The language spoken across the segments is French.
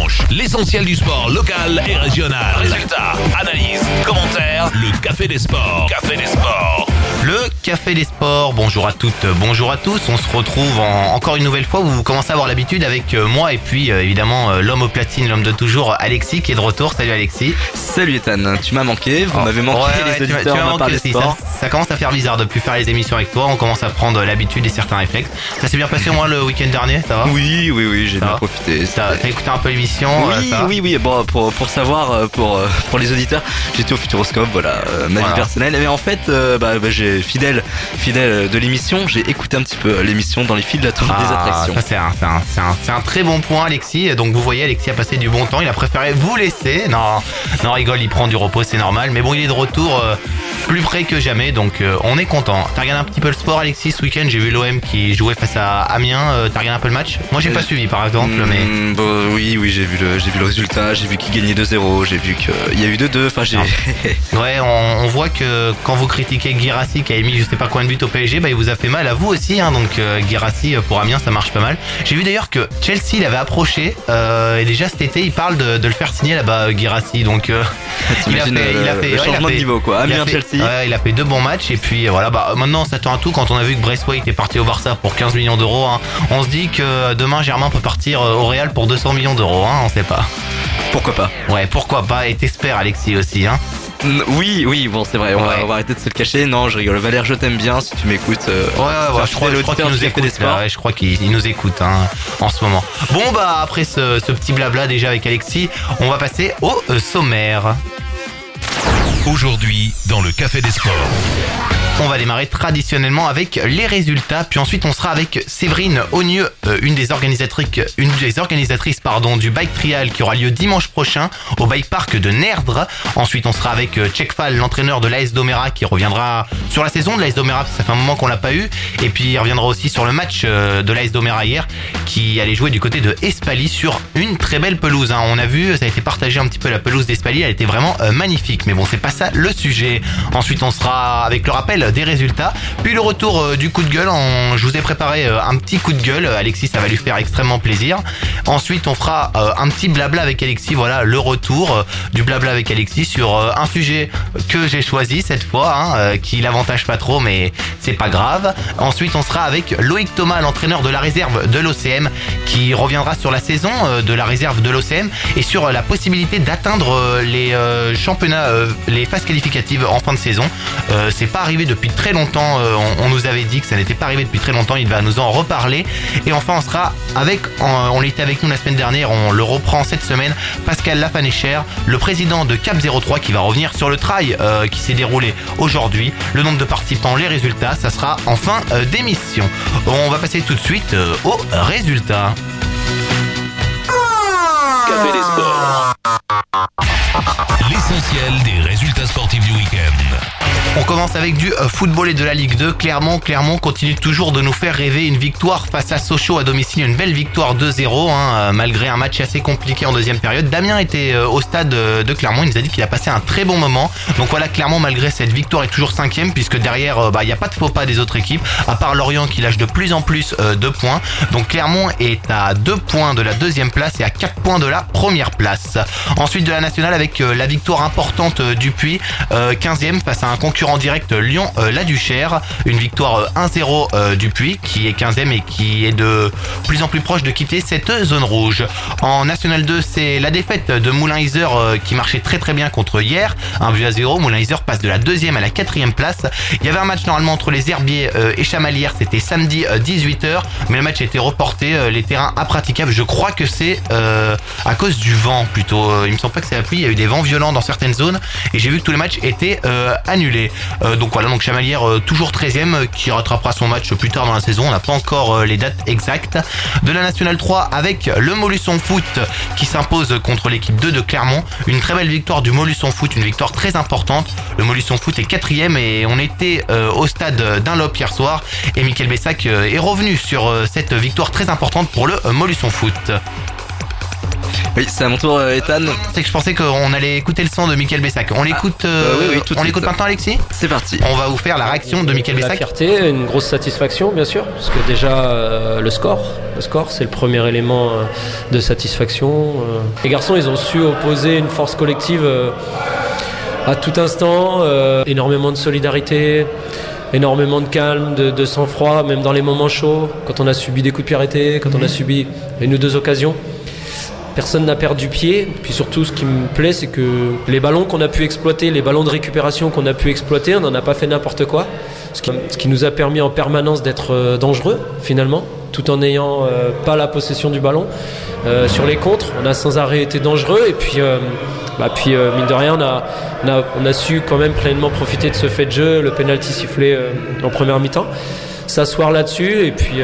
dimanche. L'essentiel du sport local et régional. Résultats, analyses, commentaires. Le Café des Sports. Café des Sports. Le Café des Sports, bonjour à toutes, bonjour à tous. On se retrouve encore une nouvelle fois. Vous commencez à avoir l'habitude avec moi et puis évidemment l'homme au platine, l'homme de toujours, Alexis qui est de retour. Salut Alexis. Salut Ethan, tu m'as manqué, vous m'avez manqué les auditeurs, tu m'as on va parler aussi. sport. Ça commence à faire bizarre de plus faire les émissions avec toi. On commence à prendre l'habitude et certains réflexes. Ça s'est bien passé moi le week-end dernier, ça va? Oui, j'ai bien profité. T'as écouté un peu l'émission? Oui, bon, pour savoir, pour les auditeurs, j'étais au Futuroscope, voilà, ma vie personnelle. Mais en fait, j'ai fidèle de l'émission, j'ai écouté un petit peu l'émission dans les files d'attente des attractions. Ça c'est un très bon point, Alexis. Donc vous voyez, Alexis a passé du bon temps. Il a préféré vous laisser. Non, rigole, il prend du repos, c'est normal. Mais bon, il est de retour plus près que jamais, donc on est content. T'as regardé un petit peu le sport, Alexis, ce week-end? J'ai vu l'OM qui jouait face à Amiens. T'as regardé un peu le match? Moi, j'ai pas suivi, par exemple, mais oui, j'ai vu le résultat. J'ai vu qu'il gagnait 2-0. J'ai vu qu'il y a eu 2-2. Enfin, ouais, on voit que quand vous critiquez Guirassy qui a émis je sais pas combien de buts au PSG, il vous a fait mal à vous aussi, hein. Donc Guirassy pour Amiens, ça marche pas mal. J'ai vu d'ailleurs que Chelsea l'avait approché et déjà cet été, il parle de le faire signer là-bas, Guirassy. Donc il a fait changement de niveau, quoi. Amiens, Chelsea. Ouais, il a fait 2 bons matchs et puis voilà. Maintenant, on s'attend à tout. Quand on a vu que Braithwaite est parti au Barça pour 15 millions d'euros, hein, on se dit que demain Germain peut partir au Real pour 200 millions d'euros, hein, on sait pas. Pourquoi pas? Ouais, pourquoi pas. Et t'espères, Alexis, aussi, hein. Oui, bon, c'est vrai, on va arrêter de se le cacher. Non, je rigole. Valère, je t'aime bien, si tu m'écoutes. Je crois qu'il nous écoute. Je crois qu'il nous écoute, hein, en ce moment. Bon, après ce petit blabla déjà avec Alexis, on va passer au sommaire. Aujourd'hui, dans le Café des Sports. On va démarrer traditionnellement avec les résultats, puis ensuite on sera avec Séverine Augneux, une des organisatrices du Bike Trial qui aura lieu dimanche prochain au Bike Park de Nerdre. Ensuite on sera avec Tchekfal, l'entraîneur de l'AS Domérat, qui reviendra sur la saison de l'AS Domérat, parce que ça fait un moment qu'on l'a pas eu, et puis il reviendra aussi sur le match de l'AS Domérat hier, qui allait jouer du côté de Espaly sur une très belle pelouse, hein. On a vu, ça a été partagé un petit peu, la pelouse d'Espaly, elle était vraiment magnifique, mais bon, c'est pas ça le sujet. Ensuite on sera avec le rappel des résultats, puis le retour du coup de gueule. Je vous ai préparé un petit coup de gueule, Alexis, ça va lui faire extrêmement plaisir. Ensuite on fera un petit blabla avec Alexis, voilà le retour du blabla avec Alexis sur un sujet que j'ai choisi cette fois, hein, qui l'avantage pas trop, mais c'est pas grave. Ensuite on sera avec Loïc Thomas, l'entraîneur de la réserve de l'OCM, qui reviendra sur la saison de la réserve de l'OCM et sur la possibilité d'atteindre les championnats, les phases qualificatives en fin de saison. C'est pas arrivé depuis très longtemps, on nous avait dit que ça n'était pas arrivé depuis très longtemps, il va nous en reparler. Et enfin on sera avec, on était avec nous la semaine dernière, on le reprend cette semaine, Pascal Lafanéchère, le président de Cap 03, qui va revenir sur le trail qui s'est déroulé aujourd'hui, le nombre de participants, les résultats, ça sera en fin d'émission. On va passer tout de suite aux résultats. Café des Sports. L'essentiel des résultats sportifs du week-end. On commence avec du football et de la Ligue 2. Clermont continue toujours de nous faire rêver. Une victoire face à Sochaux à domicile, une belle victoire 2-0, hein, malgré un match assez compliqué en deuxième période. Damien était au stade de Clermont, il nous a dit qu'il a passé un très bon moment. Donc voilà, Clermont, malgré cette victoire, est toujours 5e, puisque derrière, il n'y a pas de faux pas des autres équipes, à part Lorient qui lâche de plus en plus de points. Donc Clermont est à 2 points de la deuxième place et à 4 points de la première place. Ensuite de la nationale, avec la victoire importante du Puy, 15e face à un concurrent direct, Lyon La Duchère. Une victoire 1-0 du Puy, qui est 15e et qui est de plus en plus proche de quitter cette zone rouge. En National 2, c'est la défaite de Moulins-Isère qui marchait très très bien contre hier, 1-0. Moulins-Isère passe de la 2e à la 4e place. Il y avait un match normalement entre les Herbiers et Chamalières, c'était samedi 18h, mais le match a été reporté, les terrains impraticables. Je crois que c'est à cause du vent plutôt, il me semble pas que c'est la pluie, il y a eu des vents violents dans certaines zones et j'ai vu que tous les matchs étaient annulés. Donc voilà, donc Chamalières toujours 13e, qui rattrapera son match plus tard dans la saison, on n'a pas encore les dates exactes. De la Nationale 3, avec le Molusson Foot qui s'impose contre l'équipe 2 de Clermont, une très belle victoire du Molusson Foot, une victoire très importante. Le Molusson Foot est 4e et on était au stade d'Unlop hier soir et Mickaël Bessac est revenu sur cette victoire très importante pour le Molusson Foot. Oui, c'est à mon tour, Ethan. C'est que je pensais qu'on allait écouter le son de Mickaël Bessac. On l'écoute on l'écoute maintenant, Alexis ? C'est parti. On va vous faire la réaction de Mickaël Bessac. La fierté, une grosse satisfaction bien sûr, parce que déjà le score c'est le premier élément de satisfaction. Les garçons ils ont su opposer une force collective à tout instant, énormément de solidarité, énormément de calme, de sang-froid, même dans les moments chauds, quand on a subi des coups de pied arrêtés, quand on a subi une ou deux occasions. Personne n'a perdu pied. Puis surtout, ce qui me plaît, c'est que les ballons qu'on a pu exploiter, les ballons de récupération qu'on a pu exploiter, on n'en a pas fait n'importe quoi. Ce qui nous a permis en permanence d'être dangereux, finalement, tout en n'ayant pas la possession du ballon. Sur les contres, on a sans arrêt été dangereux. Et puis, mine de rien, on a su quand même pleinement profiter de ce fait de jeu, le penalty sifflé en première mi-temps, s'asseoir là-dessus et puis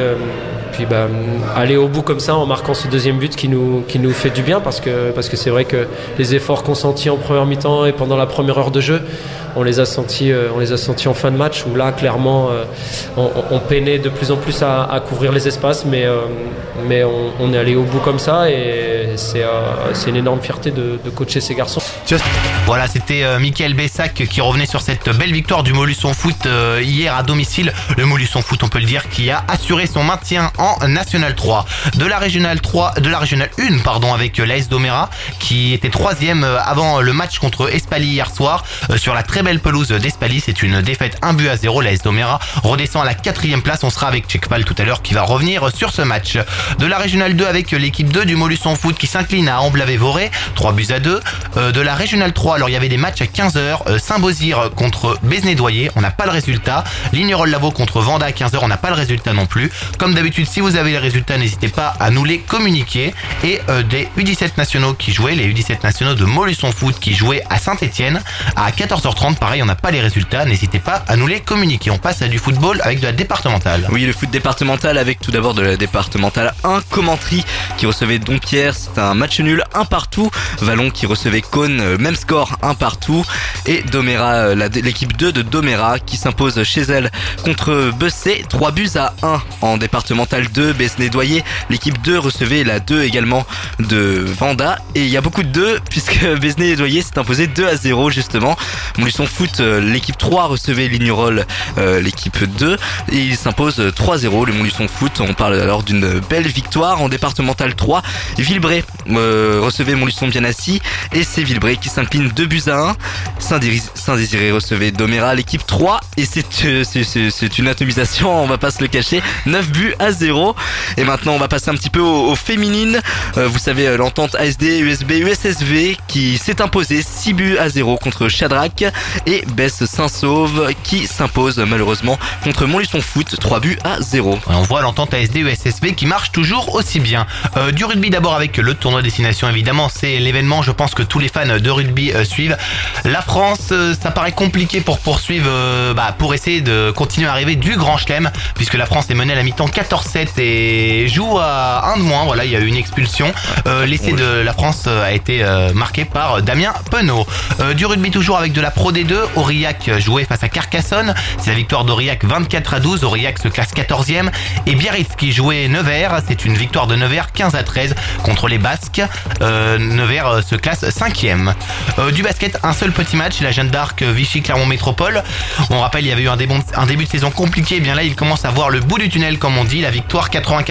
aller au bout comme ça en marquant ce deuxième but qui nous fait du bien parce que c'est vrai que les efforts consentis en première mi-temps et pendant la première heure de jeu, on les a sentis en fin de match où là clairement on peinait de plus en plus à couvrir les espaces, mais on est allé au bout comme ça et c'est une énorme fierté de coacher ces garçons. Voilà, c'était Mickaël Bessac qui revenait sur cette belle victoire du Montluçon Foot hier à domicile. Le Montluçon Foot, on peut le dire, qui a assuré son maintien en National 3. De la Régionale 1, avec l'AS Domérat qui était 3e avant le match contre Espaly hier soir sur la très belle pelouse d'Espaly. C'est une défaite 1-0. L'AS Domérat redescend à la 4e place. On sera avec Tchekpal tout à l'heure qui va revenir sur ce match. De la Régionale 2 avec l'équipe 2 du Montluçon Foot qui s'incline à Amble-Voré 3-2. De la Régionale 3, alors il y avait des matchs à 15h. Saint-Beauzire contre Besnédoyer, on n'a pas le résultat. Lignerolles-Lavaux contre Vanda à 15h, on n'a pas le résultat non plus. Comme d'habitude, si vous avez les résultats, n'hésitez pas à nous les communiquer. Et des U17 nationaux qui jouaient, les U17 nationaux de Montluçon Foot qui jouaient à Saint-Etienne à 14h30, pareil, on n'a pas les résultats, n'hésitez pas à nous les communiquer. On passe à du football avec de la départementale. Oui, le foot départemental avec tout d'abord de la départementale 1, Commentry qui recevait Dompierre, c'est un match nul 1 partout. Vallon qui recevait Cône, même score 1 partout. Et Domérat, l'équipe 2 de Domérat qui s'impose chez elle contre Bessé 3-1 en départemental 2. Besnédoyer, l'équipe 2 recevait la 2 également de Vanda. Et il y a beaucoup de 2 puisque Besnédoyer s'est imposé 2-0 justement. Montluçon Foot, l'équipe 3 recevait Lignerolles, l'équipe 2 et il s'impose 3-0. Le Montluçon Foot, on parle alors d'une belle victoire. En départemental 3, Villebray recevait Montluçon Bianassi et c'est Villebray qui s'incline 2-1. Saint-Désiré recevait Domérat, l'équipe 3 et c'est une atomisation, on va pas se le cacher, 9-0. Et maintenant on va passer un petit peu aux féminines. Vous savez, l'entente ASD, USB, USSV qui s'est imposée 6-0 contre Chadrac et Besse Saint-Sauve qui s'impose malheureusement contre Montluçon Foot 3-0. On voit l'entente ASD USSV qui marche toujours aussi bien. Du rugby d'abord avec le tournoi Destination, évidemment c'est l'événement, je pense que tous les fans de rugby suivent. La France, ça paraît compliqué pour poursuivre, pour essayer de continuer à arriver du Grand Chelem, puisque la France est menée à la mi-temps 14-7 et joue à 1 de moins. Voilà, il y a eu une expulsion. L'essai de la France a été marqué par Damien Penaud. Du rugby toujours avec de la Pro D2, Aurillac jouait face à Carcassonne. C'est la victoire d'Aurillac 24-12. Aurillac se classe 14e. Et Biarritz qui jouait Nevers, c'est une victoire de Nevers 15-13 contre les Basques. Nevers se classe 5e. Du basket, un seul petit match, la Jeanne d'Arc Vichy Clermont Métropole. On rappelle, il y avait eu un début de saison compliqué. Et bien là, il commence à voir le bout du tunnel, comme on dit. La victoire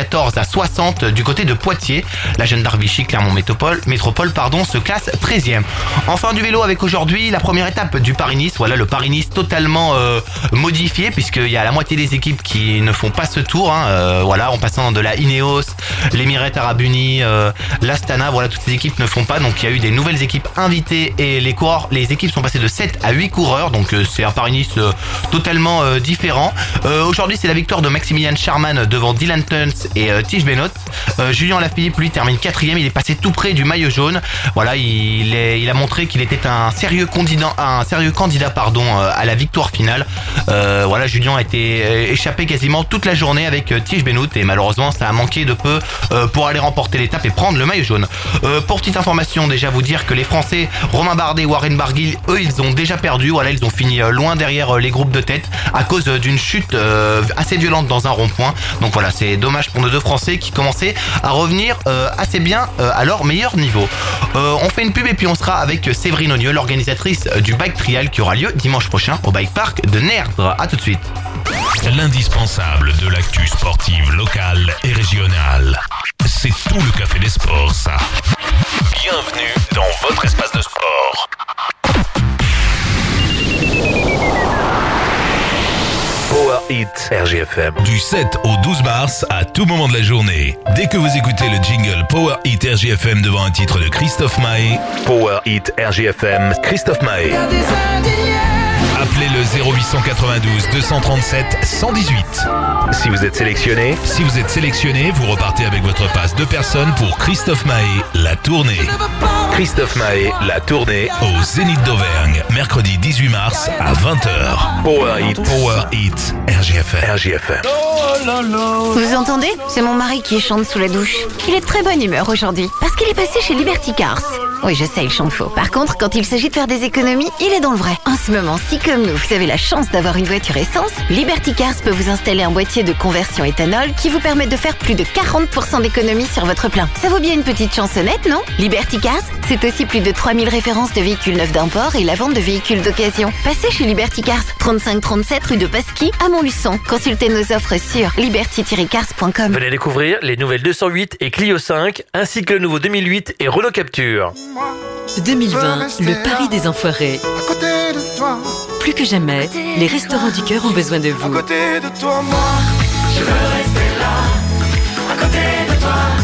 94-60 du côté de Poitiers. La Jeanne d'Arc Vichy Clermont Métropole, se classe 13e. Enfin, du vélo avec aujourd'hui la première étape du Paris-Nice. Voilà, le Paris-Nice totalement modifié, puisqu'il y a la moitié des équipes qui ne font pas ce tour. Voilà, en passant de la Ineos, l'Émirats Arabes Unis, l'Astana. Voilà, toutes ces équipes ne font pas. Donc il y a eu des nouvelles équipes invitées et les équipes sont passées de 7 à 8 coureurs. Donc c'est un Paris-Nice totalement différent. Aujourd'hui, c'est la victoire de Maximilian Charman devant Dylan Tuns et Tige Benoît. Julien Lafilippe, lui, termine 4e. Il est passé tout près du maillot jaune. Voilà, il a montré qu'il était un sérieux mystérieux candidat à la victoire finale. Voilà, Julien a été échappé quasiment toute la journée avec Tige Benoît et malheureusement ça a manqué de peu pour aller remporter l'étape et prendre le maillot jaune. Pour petite information, déjà vous dire que les Français Romain Bardet et Warren Barguil, eux ils ont déjà perdu. Voilà, ils ont fini loin derrière les groupes de tête à cause d'une chute assez violente dans un rond-point. Donc voilà, c'est dommage pour nos deux Français qui commençaient à revenir assez bien à leur meilleur niveau. On fait une pub et puis on sera avec Séverine Ogneux, l'organisatrice du Bike Trial qui aura lieu dimanche prochain au Bike Park de Nerdre. À tout de suite. L'indispensable de l'actu sportive locale et régionale. C'est tout le Café des Sports, ça. Bienvenue dans votre espace de sport. Power Hit RGFM. Du 7 au 12 mars, à tout moment de la journée. Dès que vous écoutez le jingle Power Hit RGFM devant un titre de Christophe Maé, Power Hit RGFM, Christophe Maé. Appelez le 0892 237 118. Si vous êtes sélectionné, vous repartez avec votre passe 2 personnes pour Christophe Maé, la tournée. Christophe Maé, la tournée au Zénith d'Auvergne, mercredi 18 mars à 20h. Power Hit, RGFM. Vous entendez ? C'est mon mari qui chante sous la douche. Il est de très bonne humeur aujourd'hui, parce qu'il est passé chez Liberty Cars. Oui, je sais, il chante faux. Par contre, quand il s'agit de faire des économies, il est dans le vrai. En ce moment, si comme nous, vous avez la chance d'avoir une voiture essence, Liberty Cars peut vous installer un boîtier de conversion éthanol qui vous permet de faire plus de 40% d'économies sur votre plein. Ça vaut bien une petite chansonnette, non ? Liberty Cars, c'est aussi plus de 3000 références de véhicules neufs d'import et la vente de véhicules d'occasion. Passez chez Liberty Cars, 3537 rue de Pasquis à Montluçon. Consultez nos offres sur liberty-cars.com. Venez découvrir les nouvelles 208 et Clio 5, ainsi que le nouveau 2008 et Renault Capture. 2020, le pari des enfoirés. Plus que jamais, les Restaurants du Cœur ont besoin de vous. Je veux rester là, à côté de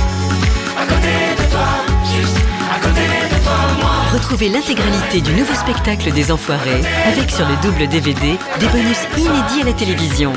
toi, juste à côté de toi, moi. Retrouvez l'intégralité du nouveau spectacle des Enfoirés avec sur le double DVD des bonus inédits à la télévision.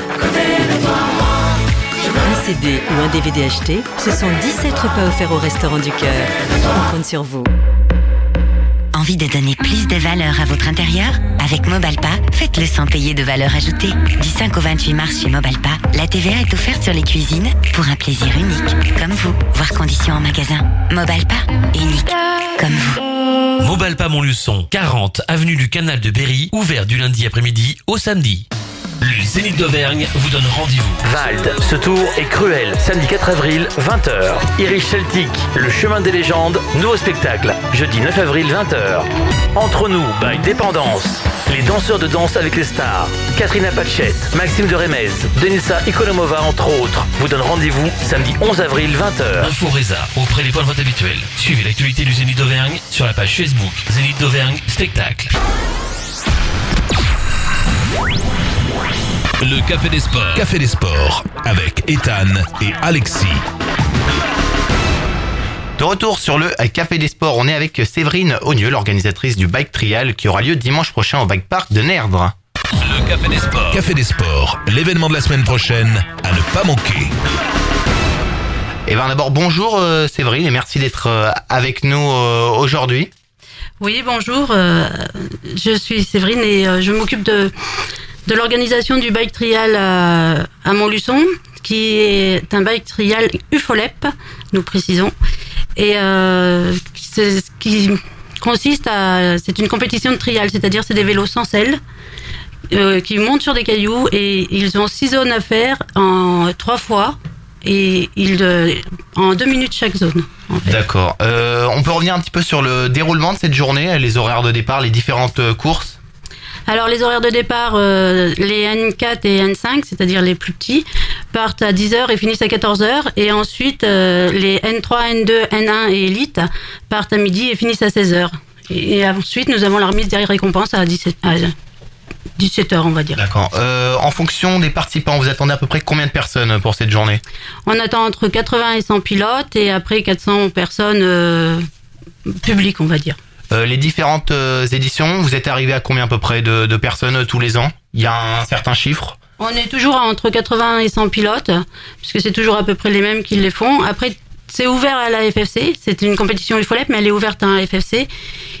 Un CD ou un DVD acheté, ce sont 17 repas offerts au Restaurant du Cœur. On compte sur vous. Envie de donner plus de valeur à votre intérieur ? Avec Mobalpa, faites-le sans payer de valeur ajoutée. Du 5 au 28 mars chez Mobalpa, la TVA est offerte sur les cuisines pour un plaisir unique, comme vous. Voir conditions en magasin. Mobalpa, unique, comme vous. Mobalpa Montluçon, 40 avenue du Canal de Berry, ouvert du lundi après-midi au samedi. Le Zénith d'Auvergne vous donne rendez-vous. Vald, ce tour est cruel. Samedi 4 avril, 20h. Irish Celtic, le chemin des légendes, nouveau spectacle. Jeudi 9 avril, 20h. Entre nous, by Dépendance. Les danseurs de danse avec les stars. Katrina Pachette, Maxime de Remez, Denisa Ikonomova, entre autres, vous donnent rendez-vous samedi 11 avril, 20h. Info Reza, auprès des points de vente habituels. Suivez l'actualité du Zénith d'Auvergne sur la page Facebook Zénith d'Auvergne Spectacle. Le Café des Sports avec Ethan et Alexis. De retour sur le Café des Sports, on est avec Séverine Ogneux, l'organisatrice du Bike Trial qui aura lieu dimanche prochain au Bike Park de Nerdre. Le Café des Sports, l'événement de la semaine prochaine à ne pas manquer. Et bien d'abord bonjour Séverine et merci d'être avec nous aujourd'hui. Oui, bonjour, je suis Séverine et je m'occupe de l'organisation du Bike Trial à Montluçon, qui est un Bike Trial UFOLEP, nous précisons, et qui consiste c'est une compétition de trial, c'est-à-dire c'est des vélos sans selle qui montent sur des cailloux et ils ont 6 zones à faire en 3 fois. Et en 2 minutes chaque zone. En fait. D'accord. On peut revenir un petit peu sur le déroulement de cette journée, les horaires de départ, les différentes courses. Alors les horaires de départ, les N4 et N5, c'est-à-dire les plus petits, partent à 10h et finissent à 14h. Et ensuite, les N3, N2, N1 et Elite partent à midi et finissent à 16h. Et ensuite, nous avons la remise des récompenses à 17h, on va dire. D'accord. En fonction des participants, vous attendez à peu près combien de personnes pour cette journée ? On attend entre 80 et 100 pilotes et après 400 personnes publiques, on va dire. Les différentes éditions, vous êtes arrivé à combien à peu près de personnes tous les ans ? Il y a un certain chiffre ? On est toujours entre 80 et 100 pilotes, puisque c'est toujours à peu près les mêmes qui les font. Après, c'est ouvert à la FFC, c'est une compétition UFOLEP, mais elle est ouverte à la FFC.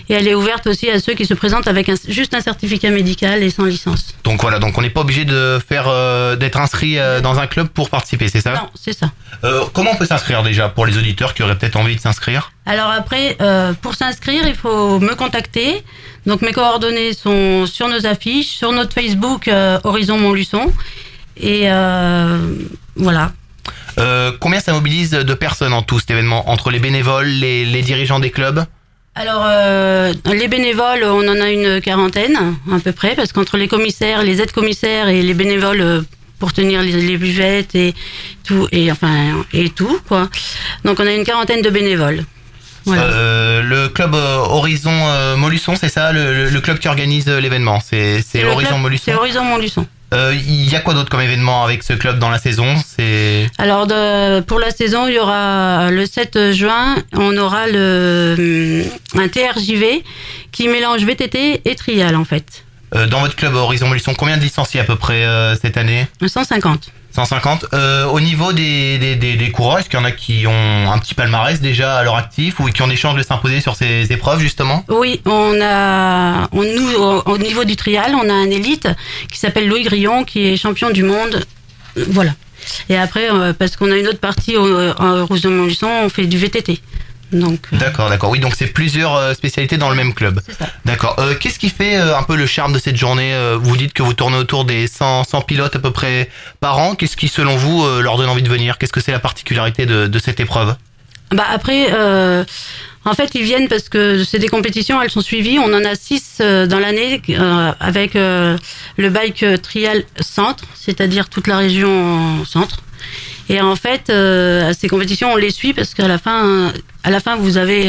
Et elle est ouverte aussi à ceux qui se présentent avec juste un certificat médical et sans licence. Donc voilà, donc on n'est pas obligé de d'être inscrit dans un club pour participer, c'est ça ? Non, c'est ça. Comment on peut s'inscrire déjà pour les auditeurs qui auraient peut-être envie de s'inscrire ? Alors après, pour s'inscrire, il faut me contacter. Donc mes coordonnées sont sur nos affiches, sur notre Facebook Horizon Montluçon. Et voilà. Combien ça mobilise de personnes en tout cet événement, entre les bénévoles, les dirigeants des clubs ? Alors, les bénévoles, on en a une quarantaine, à peu près, parce qu'entre les commissaires, les aides-commissaires et les bénévoles pour tenir les buvettes et tout, et tout, quoi. Donc, on a une quarantaine de bénévoles. Voilà. Le club Horizon Montluçon, c'est ça, le club qui organise l'événement, c'est Horizon Montluçon. C'est Horizon Montluçon. Il y a quoi d'autre comme événement avec ce club dans la saison ? Alors pour la saison, il y aura le 7 juin, on aura un TRJV qui mélange VTT et trial en fait. Dans votre club Horizon Montluçon, combien de licenciés à peu près cette année ? 150. 150. Au niveau des coureurs, est-ce qu'il y en a qui ont un petit palmarès déjà à leur actif ou qui ont des chances de s'imposer sur ces épreuves justement ? Oui, nous au niveau du trial, on a un élite qui s'appelle Louis Grillon qui est champion du monde. Voilà. Et après, parce qu'on a une autre partie au Horizon Montluçon, on fait du VTT. Donc, D'accord. Oui, donc c'est plusieurs spécialités dans le même club. C'est ça. D'accord. Qu'est-ce qui fait un peu le charme de cette journée ? Vous dites que vous tournez autour des 100 pilotes à peu près par an. Qu'est-ce qui, selon vous, leur donne envie de venir ? Qu'est-ce que c'est la particularité de cette épreuve ? Après, en fait, ils viennent parce que c'est des compétitions, elles sont suivies. On en a 6 dans l'année avec le bike trial centre, c'est-à-dire toute la région centre. Et en fait, à ces compétitions, on les suit parce qu'à la fin, vous avez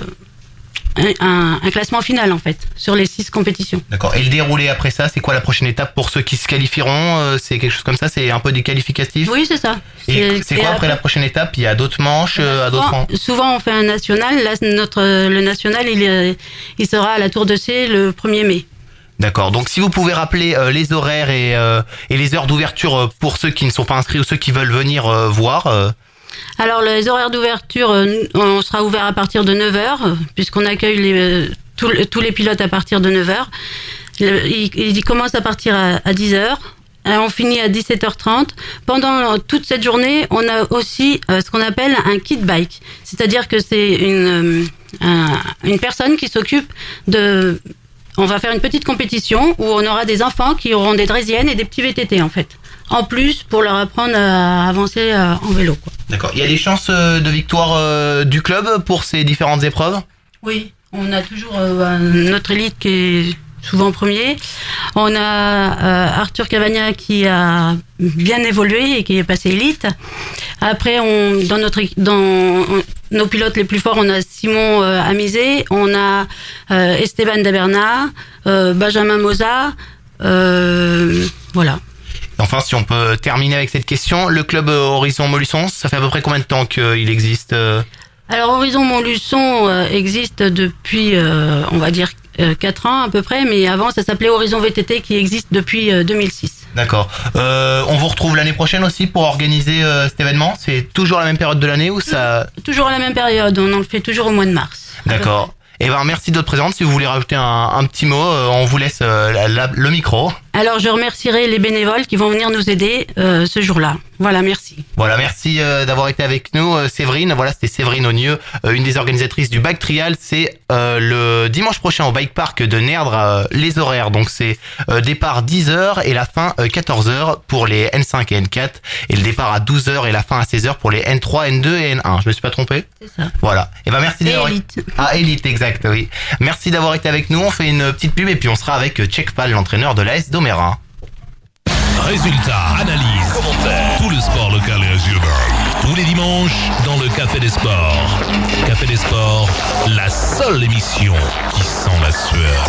un classement final en fait sur les 6 compétitions. D'accord. Et le déroulé après ça, c'est quoi la prochaine étape pour ceux qui se qualifieront ? C'est quelque chose comme ça ? C'est un peu des qualificatifs ? Oui, c'est ça. Et c'est quoi après la prochaine étape ? Il y a d'autres manches Souvent, on fait un national. Là, le national, il sera à la Tour de C le 1er mai. D'accord. Donc si vous pouvez rappeler les horaires et les heures d'ouverture pour ceux qui ne sont pas inscrits ou ceux qui veulent venir voir. Alors les horaires d'ouverture, on sera ouvert à partir de 9h puisqu'on accueille tous les pilotes à partir de 9h. Ils commencent à partir à 10h. On finit à 17h30. Pendant toute cette journée, on a aussi ce qu'on appelle un kit bike. C'est-à-dire que c'est une personne qui s'occupe de... On va faire une petite compétition où on aura des enfants qui auront des draisiennes et des petits VTT en fait. En plus, pour leur apprendre à avancer en vélo, quoi. D'accord. Il y a des chances de victoire du club pour ces différentes épreuves ? Oui, on a toujours notre élite qui est souvent premier. On a Arthur Cavagna qui a bien évolué et qui est passé élite. Après, dans nos pilotes les plus forts, on a Simon Amizé, on a Esteban Daberna, Benjamin Moza, voilà. Enfin, si on peut terminer avec cette question, le club Horizon Montluçon, ça fait à peu près combien de temps qu'il existe ? Alors, Horizon Montluçon existe depuis, on va dire, 4 ans à peu près, mais avant, ça s'appelait Horizon VTT qui existe depuis 2006. D'accord. On vous retrouve l'année prochaine aussi pour organiser cet événement ? C'est toujours la même période de l'année ou ça... Toujours à la même période, on en le fait toujours au mois de mars. D'accord. Eh ben, merci de votre présence. Si vous voulez rajouter un petit mot, on vous laisse le micro. Alors, je remercierai les bénévoles qui vont venir nous aider ce jour-là. Voilà, merci. Voilà, merci d'avoir été avec nous, Séverine. Voilà, c'était Séverine Augneux, une des organisatrices du Bike Trial. C'est le dimanche prochain au Bike Park de Nerdre. Les horaires, donc c'est départ 10h et la fin 14h pour les N5 et N4. Et le départ à 12h et la fin à 16h pour les N3, N2 et N1. Je me suis pas trompé ? C'est ça. Voilà. Et ben merci d'avoir... Élite. Ah, Élite, exact, oui. Merci d'avoir été avec nous. On fait une petite pub et puis on sera avec Tchekpal, l'entraîneur de l'AS Domérin. Résultats, analyses, commentaires, tout le sport local et régional. Tous les dimanches dans le Café des Sports. Café des Sports, la seule émission qui sent la sueur.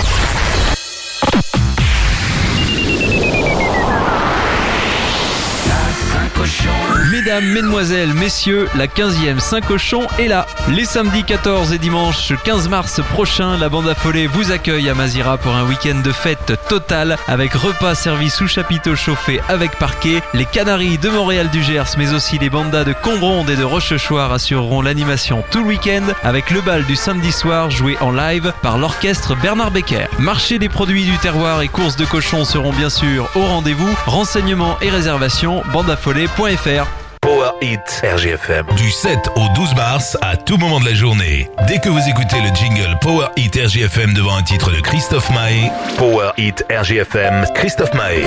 Mesdames, mesdemoiselles, messieurs, la 15e Saint-Cochon est là. Les samedis 14 et dimanche 15 mars prochains, la bande affolée vous accueille à Mazira pour un week-end de fête totale avec repas servis sous chapiteau chauffé avec parquet. Les Canaries de Montréal du Gers, mais aussi les bandas de Combronde et de Rochechouart assureront l'animation tout le week-end avec le bal du samedi soir joué en live par l'orchestre Bernard Becker. Marché des produits du terroir et courses de cochons seront bien sûr au rendez-vous. Renseignements et réservations, bandeaffolée.fr. Power Hit RGFM. Du 7 au 12 mars, à tout moment de la journée. Dès que vous écoutez le jingle Power Hit RGFM devant un titre de Christophe Maé, Power Hit RGFM, Christophe Maé.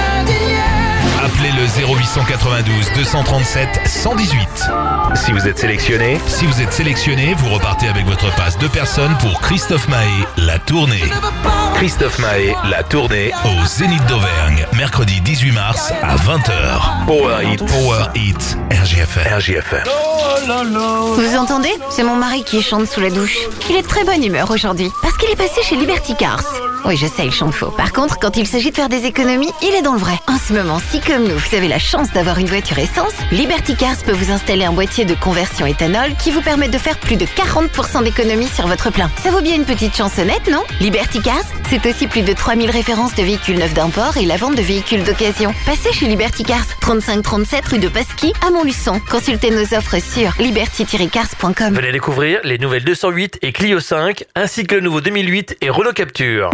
Appelez le 0892 237 118. Si vous êtes sélectionné, vous repartez avec votre passe 2 personnes pour Christophe Maé, la tournée. Christophe Maé, la tournée au Zénith d'Auvergne, mercredi 18 mars à 20h. Power Hit, RGFM. Vous entendez? C'est mon mari qui chante sous la douche. Il est de très bonne humeur aujourd'hui, parce qu'il est passé chez Liberty Cars. Oui, je sais, il chante faux. Par contre, quand il s'agit de faire des économies, il est dans le vrai. En ce moment, si comme nous, vous avez la chance d'avoir une voiture essence, Liberty Cars peut vous installer un boîtier de conversion éthanol qui vous permet de faire plus de 40% d'économies sur votre plein. Ça vaut bien une petite chansonnette, non? Liberty Cars, c'est aussi plus de 3000 références de véhicules neufs d'import et la vente de véhicules d'occasion. Passez chez Liberty Cars, 3537 rue de Pasquis à Montluçon. Consultez nos offres sur liberty-cars.com. Venez découvrir les nouvelles 208 et Clio 5, ainsi que le nouveau 2008 et Renault Capture.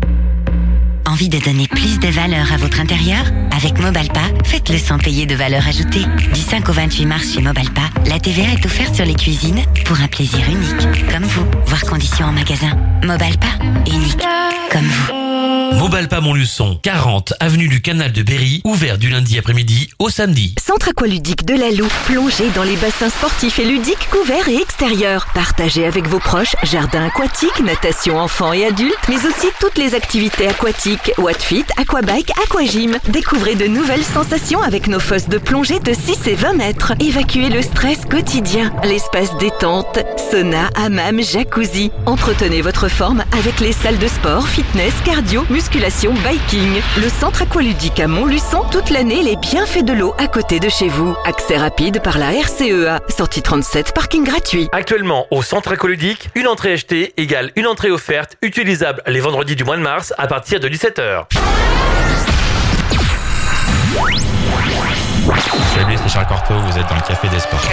Envie de donner plus de valeur à votre intérieur? Avec Mobalpa, faites-le sans payer de valeur ajoutée. Du 5 au 28 mars chez Mobalpa, la TVA est offerte sur les cuisines pour un plaisir unique, comme vous. Voir conditions en magasin. Mobalpa, unique, comme vous. Mobalpa Montluçon, 40 avenue du Canal de Berry, ouvert du lundi après-midi au samedi. Centre aqualudique de la Loue, plongez dans les bassins sportifs et ludiques couverts et extérieurs. Partagez avec vos proches jardin aquatique, natation enfants et adultes, mais aussi toutes les activités aquatiques, wattfit, aquabike, aquagym. Découvrez de nouvelles sensations avec nos fosses de plongée de 6 et 20 mètres. Évacuez le stress quotidien. L'espace détente, sauna, hammam, jacuzzi. Entretenez votre forme avec les salles de sport, fitness, cardio, musculation, biking. Le centre aqualudique à Montluçon, toute l'année, les bienfaits de l'eau à côté de chez vous. Accès rapide par la RCEA. Sortie 37, parking gratuit. Actuellement, au centre aqualudique, une entrée achetée égale une entrée offerte, utilisable les vendredis du mois de mars à partir de 17h. Salut, c'est Charles Corteau, vous êtes dans le Café des Sports.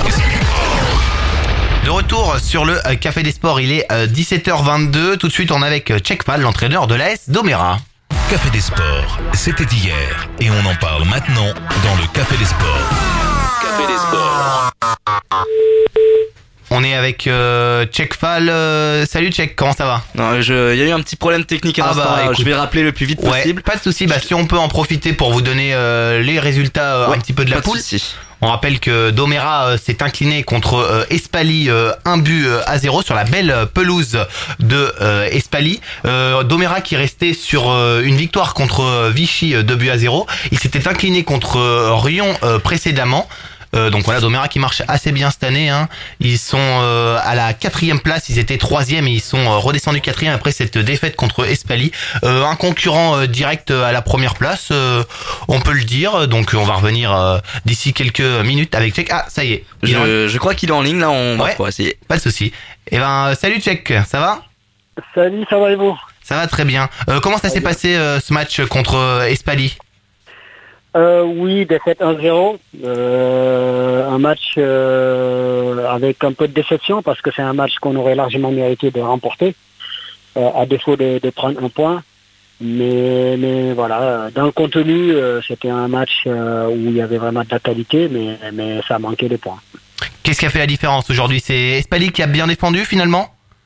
De retour sur le Café des Sports, il est 17h22. Tout de suite, on est avec Tchekfal, l'entraîneur de l'AS Domérat. Café des Sports, c'était hier et on en parle maintenant dans le Café des Sports. Café des Sports. On est avec Tchekfal. Salut Tchek, comment ça va? Non, il y a eu un petit problème technique à l'instant. Écoute, je vais rappeler le plus vite possible. Pas de souci. Si on peut en profiter pour vous donner les résultats un petit peu de la poule. On rappelle que Domérat s'est incliné contre Espali 1-0 sur la belle pelouse de Espali. Domérat qui restait sur une victoire contre Vichy 2-0. Il s'était incliné contre Rion précédemment. Donc voilà, Domérat qui marche assez bien cette année. Ils sont à la 4e place, ils étaient 3e et ils sont redescendus 4e après cette défaite contre Espali. Un concurrent direct à la première place, on peut le dire. Donc on va revenir d'ici quelques minutes avec Tchek. Ah, ça y est. Je crois qu'il est en ligne là, on va pouvoir essayer. Pas de souci. Et salut Tchek, ça va? Salut, ça va et vous? Ça va très bien. Comment ça s'est passé ce match contre Espali? Oui, défaite 1-0. Un match avec un peu de déception parce que c'est un match qu'on aurait largement mérité de remporter, à défaut de prendre un point. Mais voilà, dans le contenu, c'était un match où il y avait vraiment de la qualité, mais ça manquait de points. Qu'est-ce qui a fait la différence aujourd'hui? C'est Espali qui a bien défendu finalement?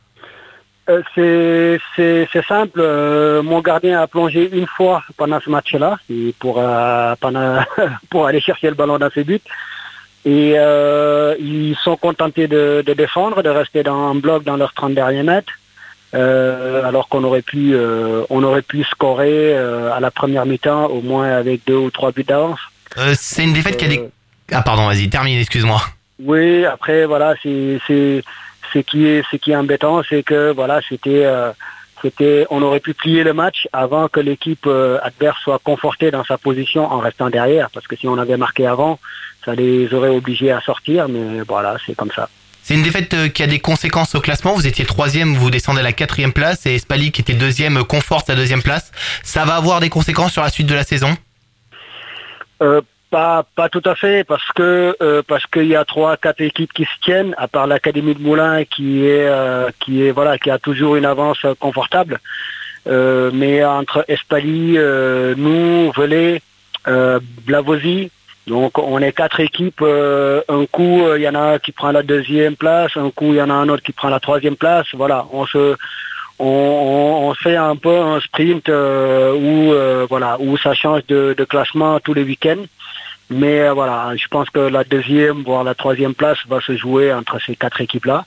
C'est simple. Mon gardien a plongé une fois pendant ce match-là pour aller chercher le ballon dans ses buts. Et ils sont contentés de défendre, de rester en bloc dans leurs 30 derniers mètres, alors qu'on aurait pu scorer à la première mi-temps au moins avec 2 ou 3 buts d'avance. C'est une défaite qui a des... Ah pardon, vas-y, termine, excuse-moi. Oui, après voilà, ce qui est embêtant, c'est que voilà, c'était on aurait pu plier le match avant que l'équipe adverse soit confortée dans sa position en restant derrière, parce que si on avait marqué avant, ça les aurait obligés à sortir, mais voilà, c'est comme ça. C'est une défaite qui a des conséquences au classement. Vous étiez 3e, vous descendez à la 4e place et Espali qui était 2e conforte la 2e place. Ça va avoir des conséquences sur la suite de la saison ? Pas tout à fait, parce qu'il y a 3-4 équipes qui se tiennent, à part l'Académie de Moulins qui a toujours une avance confortable. Mais entre Espali, nous, Velay, Blavozy, donc on est 4 équipes. Un coup, il y en a qui prend la 2e place, un coup il y en a un autre qui prend la 3e place. Voilà, on fait un peu un sprint où ça change de classement tous les week-ends. Mais voilà, je pense que la 2e voire la 3e place va se jouer entre ces 4 équipes-là.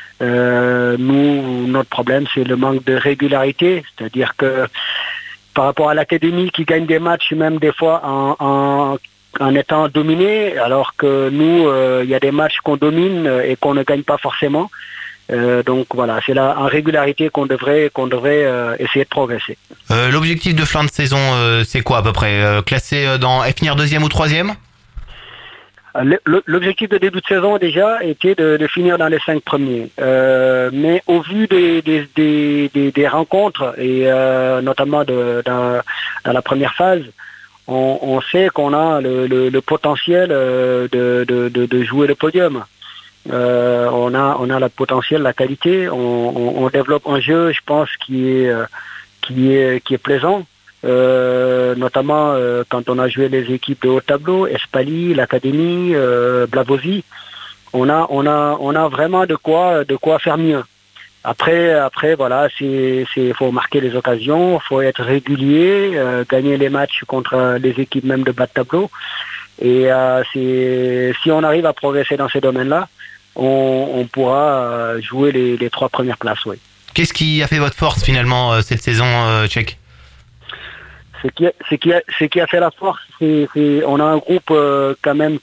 Notre problème, c'est le manque de régularité, c'est-à-dire que par rapport à l'Académie qui gagne des matchs même des fois en étant dominé, alors que nous, il y a des matchs qu'on domine et qu'on ne gagne pas forcément. Donc voilà, c'est là en régularité qu'on devrait essayer de progresser. L'objectif de fin de saison, c'est quoi à peu près ? Finir 2e ou 3e ? L'objectif de début de saison déjà était de finir dans les 5 premiers. Mais au vu des rencontres et notamment dans la première phase, on sait qu'on a le potentiel de jouer le podium. On a le potentiel, la qualité. On développe un jeu, je pense, qui est plaisant. Notamment quand on a joué les équipes de haut tableau, Espali, l'Académie, Blavozy, on a vraiment de quoi faire mieux. Après voilà, faut marquer les occasions, faut être régulier, gagner les matchs contre les équipes même de bas de tableau. Et si on arrive à progresser dans ces domaines-là, on pourra jouer les 3 premières places, oui. Qu'est-ce qui a fait votre force finalement cette saison, Tchèque ? Ce qui a fait la force, on a un groupe quand même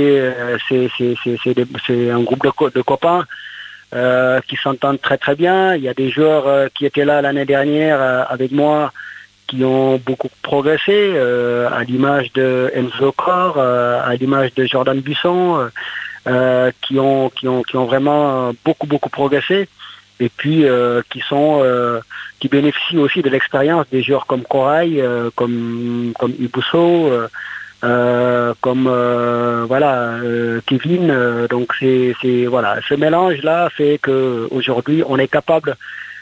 c'est un groupe de copains qui s'entendent très très bien. Il y a des joueurs qui étaient là l'année dernière avec moi qui ont beaucoup progressé, à l'image de Enzo Cor, à l'image de Jordan Buisson, qui ont vraiment beaucoup progressé. Et puis qui bénéficient aussi de l'expérience des joueurs comme Corail, comme Ibusso, Kevin. Donc ce mélange là fait que aujourd'hui on est capable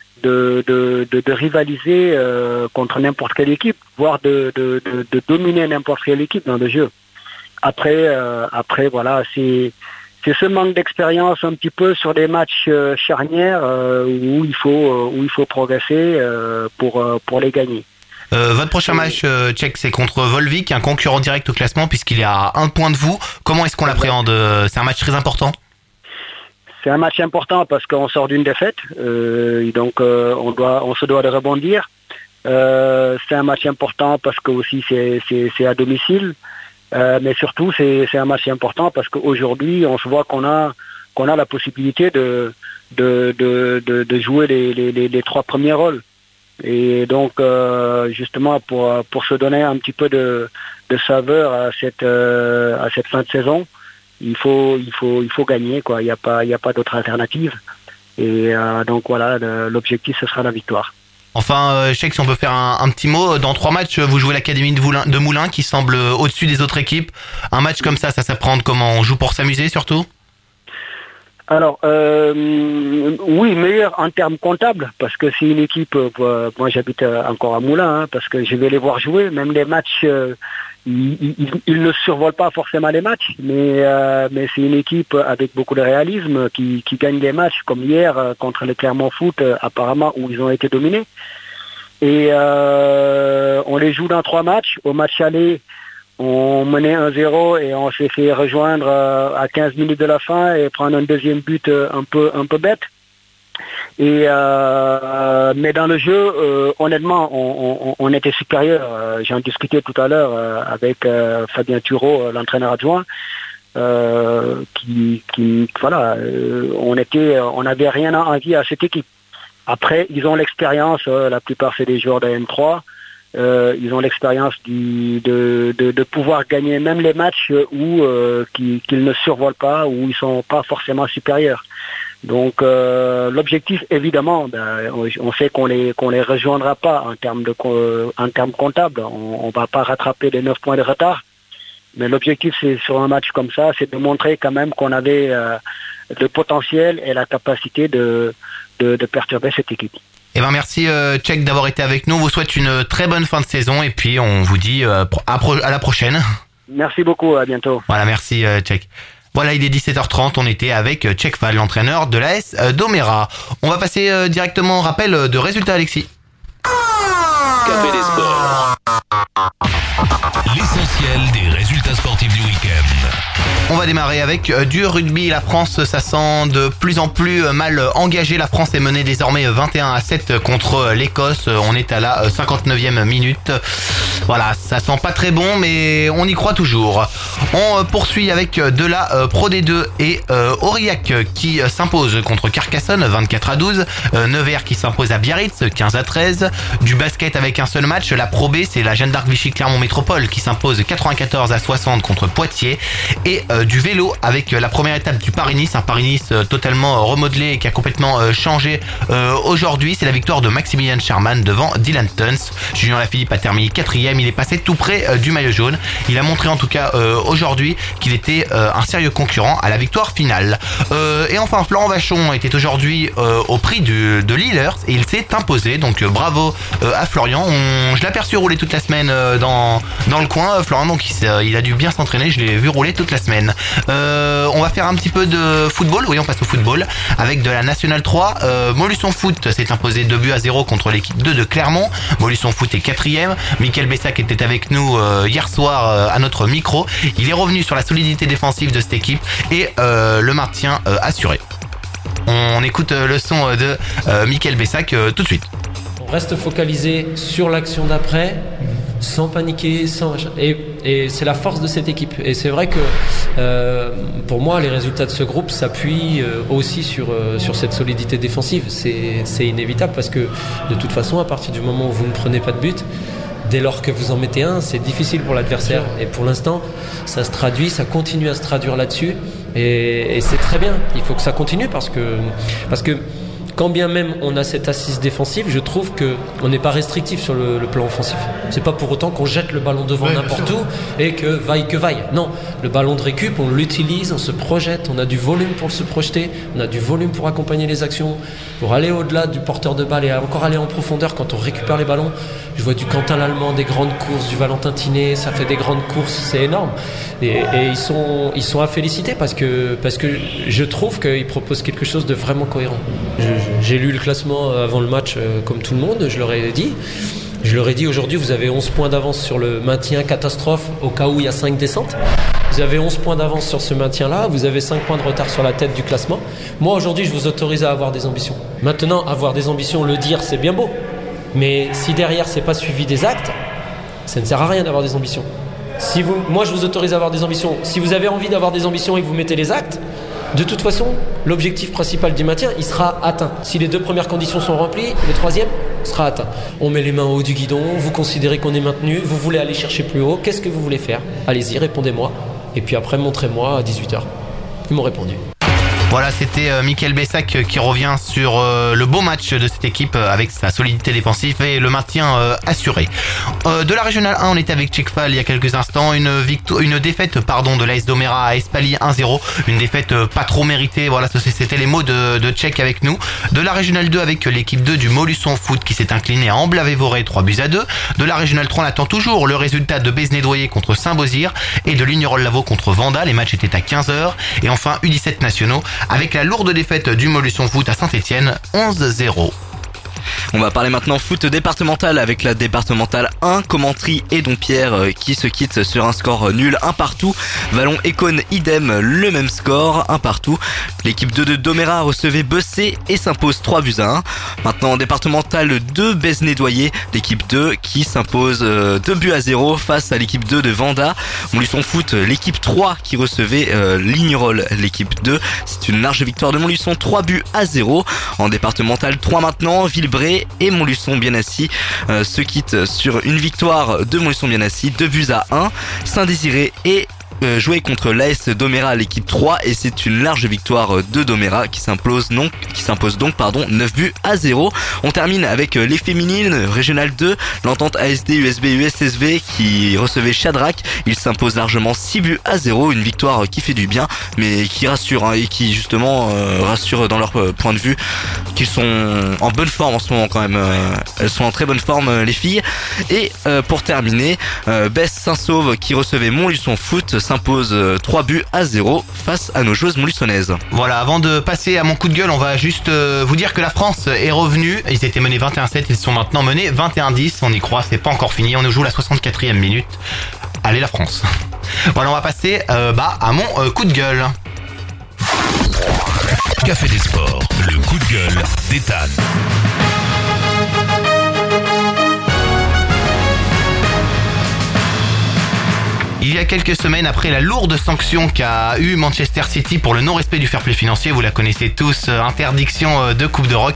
de rivaliser contre n'importe quelle équipe, voire de dominer n'importe quelle équipe dans le jeu. Après voilà, c'est ce manque d'expérience un petit peu sur des matchs charnières où il faut progresser pour les gagner. Votre prochain match, Tchèque, c'est contre Volvic, un concurrent direct au classement puisqu'il est à 1 point de vous. Comment est-ce qu'on l'appréhende ? C'est un match très important ? C'est un match important parce qu'on sort d'une défaite, donc on se doit de rebondir. C'est un match important parce que aussi c'est à domicile. Mais surtout, c'est un match important parce qu'aujourd'hui, on se voit qu'on a la possibilité de jouer les 3 premiers rôles. Et donc, justement, pour se donner un petit peu de saveur à cette fin de saison, il faut gagner, quoi. Il n'y a pas d'autre alternative. Et donc voilà, l'objectif, ce sera la victoire. Enfin, je sais que si on peut faire un petit mot, dans 3 matchs, vous jouez l'Académie de Moulins qui semble au-dessus des autres équipes. Un match comme ça s'apprend comment ? On joue pour s'amuser surtout ? Alors, oui, meilleur en termes comptables, parce que c'est une équipe, moi j'habite encore à Moulins, parce que je vais les voir jouer, même les matchs, ils ne survolent pas forcément les matchs, mais c'est une équipe avec beaucoup de réalisme qui gagne des matchs, comme hier contre le Clermont Foot, apparemment, où ils ont été dominés. Et on les joue dans 3 matchs. Au match aller, on menait 1-0 et on s'est fait rejoindre à 15 minutes de la fin et prendre un deuxième but un peu bête. Et mais dans le jeu, honnêtement, on était supérieur. J'en discutais tout à l'heure avec Fabien Thureau, l'entraîneur adjoint, on n'avait rien à envier à cette équipe. Après, ils ont l'expérience, la plupart c'est des joueurs de M3, ils ont l'expérience de pouvoir gagner même les matchs où qu'ils ne survolent pas, où ils sont pas forcément supérieurs. Donc l'objectif, évidemment, on sait qu'on les rejoindra pas en termes comptables. On va pas rattraper les 9 points de retard. Mais l'objectif, c'est sur un match comme ça, c'est de montrer quand même qu'on avait le potentiel et la capacité de perturber cette équipe. Eh ben merci Tchèque d'avoir été avec nous. On vous souhaite une très bonne fin de saison et puis on vous dit à la prochaine. Merci beaucoup, à bientôt. Voilà, merci Tchèque. Voilà, il est 17h30, on était avec Tchèque Fall, l'entraîneur de l'AS Domérat. On va passer directement au rappel de résultats, Alexis. Café des sports. L'essentiel des résultats sportifs du week-end. On va démarrer avec du rugby. La France, ça sent de plus en plus mal engagé. La France est menée désormais 21-7 contre l'Écosse. On est à la 59e minute. Voilà, ça sent pas très bon, mais on y croit toujours. On poursuit avec de la Pro D2 et Aurillac qui s'impose contre Carcassonne 24-12. Nevers qui s'impose à Biarritz 15-13. Du basket avec un seul match. La Pro B, c'est la Jeanne d'Arc Vichy Clermont Métropole qui s'impose 94-60 contre Poitiers. Et du vélo avec la première étape du Paris-Nice, un Paris-Nice totalement remodelé et qui a complètement changé aujourd'hui. C'est la victoire de Maximilian Sherman devant Dylan Tuns. Julien Lafilippe a terminé 4e, il est passé tout près du maillot jaune. Il a montré en tout cas aujourd'hui qu'il était un sérieux concurrent à la victoire finale. Et enfin, Florent Vachon était aujourd'hui au prix de Lillers et il s'est imposé, donc bravo à Florian. Je l'ai aperçu rouler toute la semaine dans le coin, Florian, donc il a dû bien s'entraîner, je l'ai vu rouler toute la semaine. On va faire un petit peu de football, oui, on passe au football avec de la Nationale 3. Montluçon Foot s'est imposé 2-0 contre l'équipe 2 de Clermont. Montluçon Foot est 4e. Mickaël Bessac était avec nous hier soir à notre micro. Il est revenu sur la solidité défensive de cette équipe et le maintien assuré. On écoute le son de Mickaël Bessac tout de suite. On reste focalisé sur l'action d'après, sans paniquer, et c'est la force de cette équipe. Et c'est vrai que pour moi, les résultats de ce groupe s'appuient aussi sur cette solidité défensive. C'est inévitable parce que de toute façon, à partir du moment où vous ne prenez pas de but, dès lors que vous en mettez un, c'est difficile pour l'adversaire. Et pour l'instant, ça se traduit, ça continue à se traduire là-dessus. Et c'est très bien. Il faut que ça continue parce que quand bien même on a cette assise défensive, je trouve qu'on n'est pas restrictif sur le plan offensif. C'est pas pour autant qu'on jette le ballon devant n'importe où et que vaille. Non, le ballon de récup, on l'utilise, on se projette, on a du volume pour se projeter, on a du volume pour accompagner les actions, pour aller au-delà du porteur de balle et encore aller en profondeur quand on récupère les ballons. Je vois du Quentin Lallemand, des grandes courses, du Valentin Tiné, ça fait des grandes courses, c'est énorme. Et ils sont à féliciter parce que je trouve qu'ils proposent quelque chose de vraiment cohérent. J'ai lu le classement avant le match comme tout le monde, je leur ai dit aujourd'hui vous avez 11 points d'avance sur le maintien catastrophe au cas où il y a 5 descentes. Vous avez 11 points d'avance sur ce maintien-là, vous avez 5 points de retard sur la tête du classement. Moi aujourd'hui je vous autorise à avoir des ambitions. Maintenant, avoir des ambitions, le dire c'est bien beau. Mais si derrière c'est pas suivi des actes, ça ne sert à rien d'avoir des ambitions. Moi je vous autorise à avoir des ambitions. Si vous avez envie d'avoir des ambitions et que vous mettez les actes, de toute façon, l'objectif principal du maintien, il sera atteint. Si les 2 premières conditions sont remplies, le 3e sera atteint. On met les mains au haut du guidon, vous considérez qu'on est maintenu, vous voulez aller chercher plus haut, qu'est-ce que vous voulez faire ? Allez-y, répondez-moi. Et puis après, montrez-moi à 18h. Ils m'ont répondu. Voilà, c'était Mickaël Bessac qui revient sur le beau match de cette équipe avec sa solidité défensive et le maintien assuré. De la Régionale 1, on était avec Tchèque Fall il y a quelques instants. Une défaite de l'AS Domérat à Espali 1-0. Une défaite pas trop méritée. Voilà, c'était les mots de Tchèque avec nous. De la Régionale 2 avec l'équipe 2 du Montluçon Foot qui s'est inclinée à Amble-Vévoré 3-2. De la Régionale 3, on attend toujours le résultat de Bézenay-Doyer contre Saint-Beauzire et de Lignerolles-Lavaux contre Vanda. Les matchs étaient à 15h. Et enfin, U17 nationaux avec la lourde défaite du Montluçon Foot à Saint-Etienne, 11-0. On va parler maintenant foot départemental avec la départementale 1, Commentry et Dompierre qui se quittent sur un score nul, un partout. Vallon et Cône, idem, le même score, un partout. L'équipe 2 de Domérat recevait Bessé et s'impose 3-1. Maintenant en départementale 2, Besnédoyer, l'équipe 2 qui s'impose 2-0 face à l'équipe 2 de Vanda. Montluçon Foot, l'équipe 3 qui recevait Lignerolles, l'équipe 2. C'est une large victoire de Montluçon, 3-0. En départemental 3 maintenant, Villebray et Montluçon-Bienassis se quittent sur une victoire de Montluçon-Bienassis, 2-1. Saint-Désiré et jouer contre l'AS Domérat, l'équipe 3, et c'est une large victoire de Domérat qui s'impose donc 9-0. On termine avec les féminines, Régional 2, l'entente ASD USB USSV qui recevait Shadrach. Il s'impose largement 6-0, une victoire qui fait du bien mais qui rassure et qui justement rassure dans leur point de vue qu'ils sont en bonne forme en ce moment quand même. Elles sont en très bonne forme les filles. Et pour terminer, Besse Saint-Sauve qui recevait Montluçon Foot s'impose 3-0 face à nos joueuses montluçonnaises. Voilà, avant de passer à mon coup de gueule, on va juste vous dire que la France est revenue. Ils étaient menés 21-7, ils sont maintenant menés 21-10. On y croit, c'est pas encore fini. On nous joue la 64e minute. Allez la France. Voilà, on va passer à mon coup de gueule. Café des Sports, le coup de gueule d'Ethan. Il y a quelques semaines, après la lourde sanction qu'a eu Manchester City pour le non-respect du fair play financier, vous la connaissez tous, interdiction de Coupe d'Europe,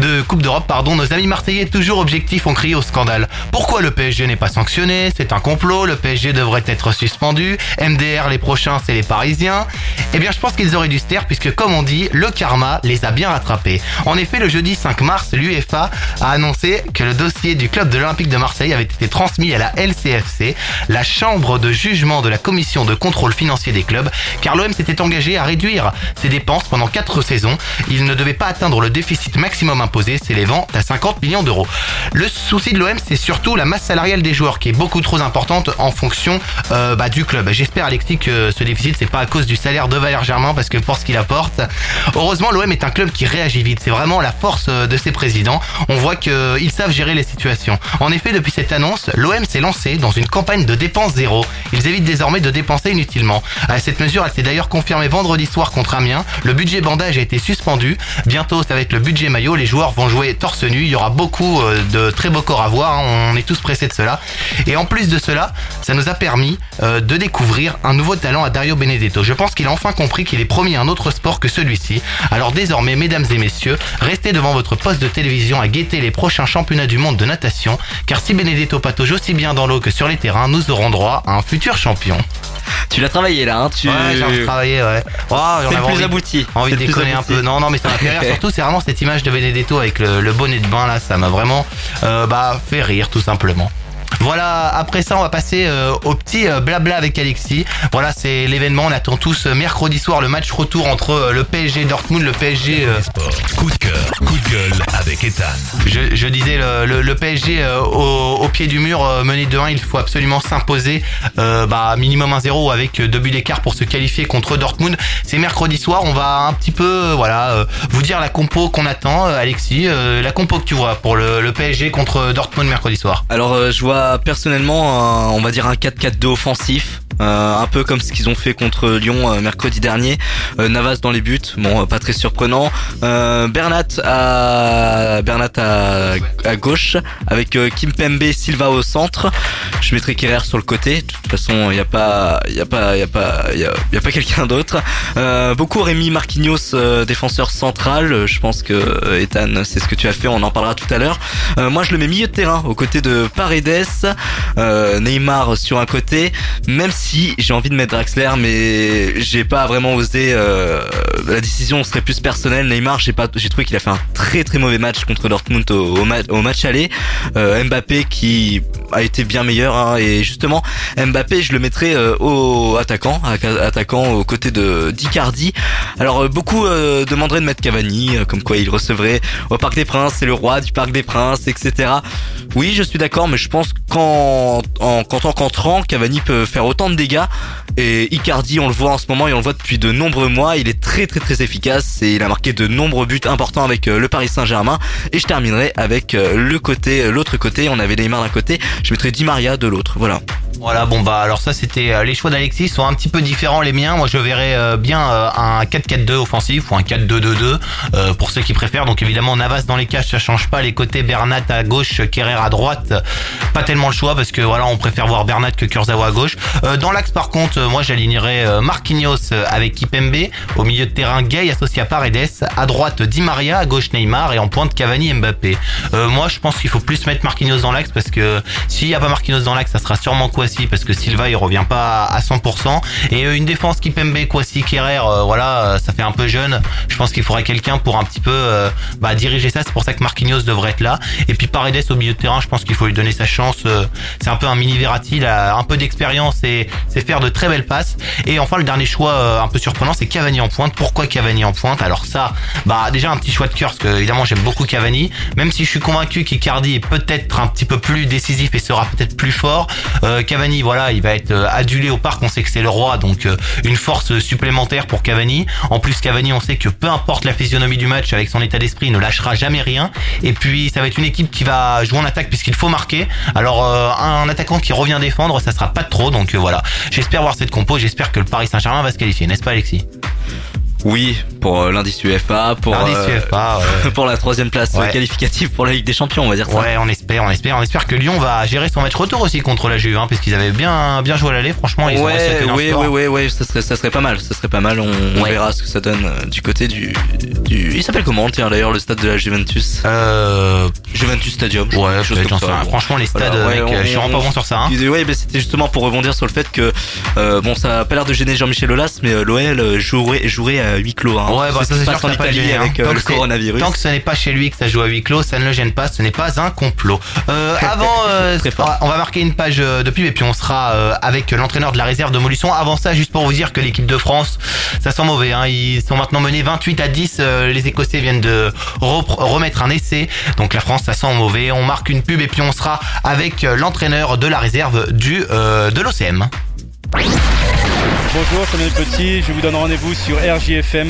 nos amis marseillais toujours objectifs ont crié au scandale. Pourquoi le PSG n'est pas sanctionné? C'est un complot, le PSG devrait être suspendu, MDR les prochains c'est les Parisiens. Eh bien je pense qu'ils auraient dû se taire puisque comme on dit, le karma les a bien rattrapés. En effet, le jeudi 5 mars, l'UEFA a annoncé que le dossier du club de l'Olympique de Marseille avait été transmis à la LCFC, la chambre de jugement de la commission de contrôle financier des clubs, car l'OM s'était engagé à réduire ses dépenses pendant 4 saisons. Il ne devait pas atteindre le déficit maximum imposé, s'élevant à 50 millions d'euros. Le souci de l'OM, c'est surtout la masse salariale des joueurs, qui est beaucoup trop importante en fonction du club. J'espère, Alexis, que ce déficit, c'est pas à cause du salaire de Valère Germain, parce que pour ce qu'il apporte, heureusement, l'OM est un club qui réagit vite. C'est vraiment la force de ses présidents. On voit qu'ils savent gérer les situations. En effet, depuis cette annonce, l'OM s'est lancé dans une campagne de dépenses zéro. Ils évitent désormais de dépenser inutilement. Cette mesure, elle s'est d'ailleurs confirmée vendredi soir contre Amiens. Le budget bandage a été suspendu. Bientôt, ça va être le budget maillot. Les joueurs vont jouer torse nu. Il y aura beaucoup de très beaux corps à voir. On est tous pressés de cela. Et en plus de cela, ça nous a permis de découvrir un nouveau talent à Dario Benedetto. Je pense qu'il a enfin compris qu'il est promis un autre sport que celui-ci. Alors désormais, mesdames et messieurs, restez devant votre poste de télévision à guetter les prochains championnats du monde de natation. Car si Benedetto patauge aussi bien dans l'eau que sur les terrains, nous aurons droit à un futur champion. Tu l'as travaillé là, hein? Ouais, j'ai travaillé, ouais. Oh, c'est le plus abouti. Envie de déconner un peu. Non, mais ça m'a fait rire. Surtout, c'est vraiment cette image de Benedetto avec le bonnet de bain là. Ça m'a vraiment fait rire, tout simplement. Voilà, après ça on va passer au petit blabla avec Alexis. Voilà, c'est l'événement, on attend tous mercredi soir le match retour entre le PSG et Dortmund, le PSG... Coup de cœur, coup de gueule avec Ethan. Je disais le PSG au pied du mur, mené de 1, il faut absolument s'imposer minimum 1-0 avec 2 buts d'écart pour se qualifier contre Dortmund. C'est mercredi soir, on va un petit peu vous dire la compo qu'on attend, Alexis, la compo que tu vois pour le PSG contre Dortmund mercredi soir. Alors je vois personnellement on va dire un 4-4-2 offensif. Un peu comme ce qu'ils ont fait contre Lyon mercredi dernier. Navas dans les buts, bon, pas très surprenant. Bernat à gauche avec Kimpembe, Silva au centre. Je mettrai Kerrer sur le côté. De toute façon, il y a pas quelqu'un d'autre. Beaucoup Rémi Marquinhos, défenseur central. Je pense que Ethan, c'est ce que tu as fait. On en parlera tout à l'heure. Moi, je le mets milieu de terrain aux côtés de Paredes, Neymar sur un côté. Même si j'ai envie de mettre Draxler, mais j'ai pas vraiment osé. La décision serait plus personnelle. Neymar, j'ai trouvé qu'il a fait un très très mauvais match contre Dortmund au match aller. Mbappé qui a été bien meilleur, hein, et justement Mbappé, je le mettrais au attaquant aux côtés d'Icardi. Alors beaucoup demanderaient de mettre Cavani, comme quoi il recevrait au Parc des Princes, c'est le roi du Parc des Princes, etc. Oui, je suis d'accord, mais je pense qu'en tant qu'entrant, Cavani peut faire autant de dégâts. Et Icardi, on le voit en ce moment et on le voit depuis de nombreux mois, il est très efficace et il a marqué de nombreux buts importants avec le Paris Saint-Germain. Et je terminerai avec l'autre côté. On avait Neymar d'un côté, je mettrais Di Maria de l'autre. Voilà, bon bah alors ça c'était les choix d'Alexis sont un petit peu différents les miens. Moi je verrais bien un 4-4-2 offensif ou un 4-2-2-2 pour ceux qui préfèrent. Donc évidemment Navas dans les cages, ça change pas. Les côtés Bernat à gauche, Kerrer à droite, pas tellement le choix parce que voilà, on préfère voir Bernat que Kurzawa à gauche. Dans l'axe par contre, moi j'alignerais Marquinhos avec Kipembe, au milieu de terrain Gay associé à Paredes, à droite Di Maria, à gauche Neymar et en pointe Cavani et Mbappé. Moi je pense qu'il faut plus mettre Marquinhos dans l'axe parce que s'il y a pas Marquinhos dans l'axe, ça sera sûrement Kouassi parce que Silva il revient pas à 100% et une défense Kipembe, Kouassi, Kerrer, voilà, ça fait un peu jeune. Je pense qu'il faudrait quelqu'un pour un petit peu diriger ça. C'est pour ça que Marquinhos devrait être là. Et puis Paredes au milieu de terrain, je pense qu'il faut lui donner sa chance. C'est un peu un mini Verratti, il a un peu d'expérience et c'est faire de très belles passes. Et enfin le dernier choix un peu surprenant, c'est Cavani en pointe. Pourquoi Cavani en pointe? Alors ça, déjà un petit choix de cœur parce que évidemment j'aime beaucoup Cavani, même si je suis convaincu qu'Icardi est peut-être un petit peu plus décisif et sera peut-être plus fort. Cavani, voilà, il va être adulé au parc, on sait que c'est le roi, donc une force supplémentaire pour Cavani. En plus Cavani, on sait que peu importe la physionomie du match, avec son état d'esprit, il ne lâchera jamais rien. Et puis ça va être une équipe qui va jouer en attaque puisqu'il faut marquer. Alors un attaquant qui revient défendre, ça sera pas de trop, donc voilà. J'espère voir cette compo, j'espère que le Paris Saint-Germain va se qualifier, n'est-ce pas Alexis? Oui, pour l'indice UEFA, pour la 3e place qualificative pour la Ligue des Champions, on va dire ça. Ouais, on espère que Lyon va gérer son match retour aussi contre la Juve, parce qu'ils avaient bien joué à l'aller, franchement. Ils oui, ça serait pas mal, on verra ce que ça donne du côté du... Il s'appelle comment, tiens, d'ailleurs, le stade de la Juventus? Juventus Stadium. Ouais, franchement, les stades, je suis vraiment pas bon sur ça. Ouais, c'était justement pour rebondir sur le fait que, ça a pas l'air de gêner Jean-Michel Aulas, mais l'OL jouerait à huis clos. Ouais, ça c'est sûr que ça pas gêné avec le coronavirus. Tant que ce n'est pas chez lui que ça joue à huis clos, ça ne le gêne pas, ce n'est pas un complot. Avant, on va marquer une page de pub et puis on sera avec l'entraîneur de la réserve de Montluçon. Avant ça, juste pour vous dire que l'équipe de France, ça sent mauvais. Ils sont maintenant menés 28-10. Les Écossais viennent de remettre un essai. Donc la France, ça sent mauvais. On marque une pub et puis on sera avec l'entraîneur de la réserve de l'OCM. Bonjour, Samuel Petit, je vous donne rendez-vous sur RJFM.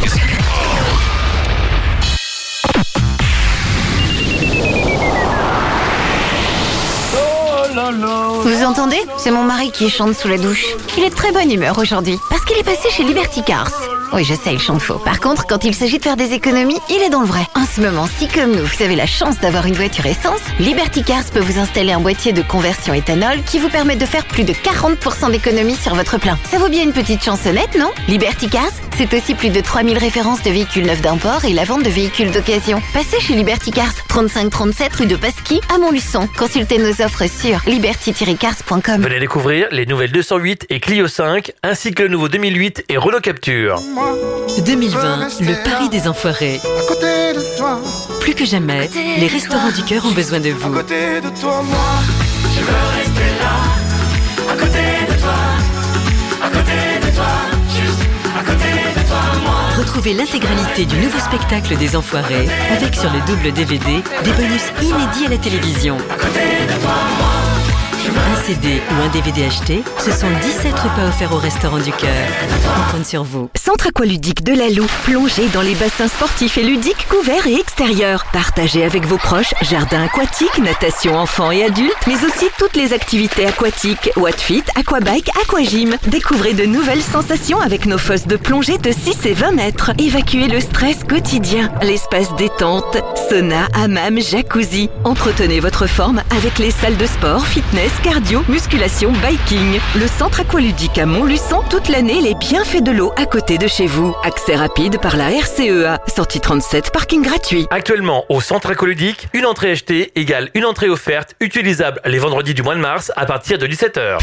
Vous entendez? C'est mon mari qui chante sous la douche. Il est de très bonne humeur aujourd'hui, parce qu'il est passé chez Liberty Cars. Oui, je sais, il chante faux. Par contre, quand il s'agit de faire des économies, il est dans le vrai. En ce moment, si comme nous, vous avez la chance d'avoir une voiture essence, Liberty Cars peut vous installer un boîtier de conversion éthanol qui vous permet de faire plus de 40% d'économies sur votre plein. Ça vaut bien une petite chansonnette, non? Liberty Cars, c'est aussi plus de 3000 références de véhicules neufs d'import et la vente de véhicules d'occasion. Passez chez Liberty Cars, 35-37 rue de Pasquis à Montluçon. Consultez nos offres sur liberty-cars.com. Venez découvrir les nouvelles 208 et Clio 5, ainsi que le nouveau 2008 et Renault Capture. 2020, le pari des enfoirés. Plus que jamais, les Restaurants du Cœur ont besoin de vous. À côté de toi, moi, je veux rester là. À côté de toi, à côté de toi, juste à côté de toi, moi. Retrouvez l'intégralité du nouveau spectacle des Enfoirés avec sur le double DVD des bonus inédits à la télévision. À côté de toi, moi. Un CD ou un DVD acheté, ce sont 17 repas offerts au Restaurant du Cœur. On compte sur vous. Centre aqualudique de la Loue, plongez dans les bassins sportifs et ludiques couverts et extérieurs. Partagez avec vos proches jardin aquatique, natation enfants et adultes, mais aussi toutes les activités aquatiques, wattfit, aquabike, aquagym. Découvrez de nouvelles sensations avec nos fosses de plongée de 6 et 20 mètres. Évacuez le stress quotidien. L'espace détente, sauna, hammam, jacuzzi. Entretenez votre forme avec les salles de sport, fitness, cardio, musculation, biking. Le centre aqualudique à Montluçon, toute l'année, les bienfaits de l'eau à côté de chez vous. Accès rapide par la RCEA. Sortie 37, parking gratuit. Actuellement, au centre aqualudique, une entrée achetée égale une entrée offerte, utilisable les vendredis du mois de mars à partir de 17h.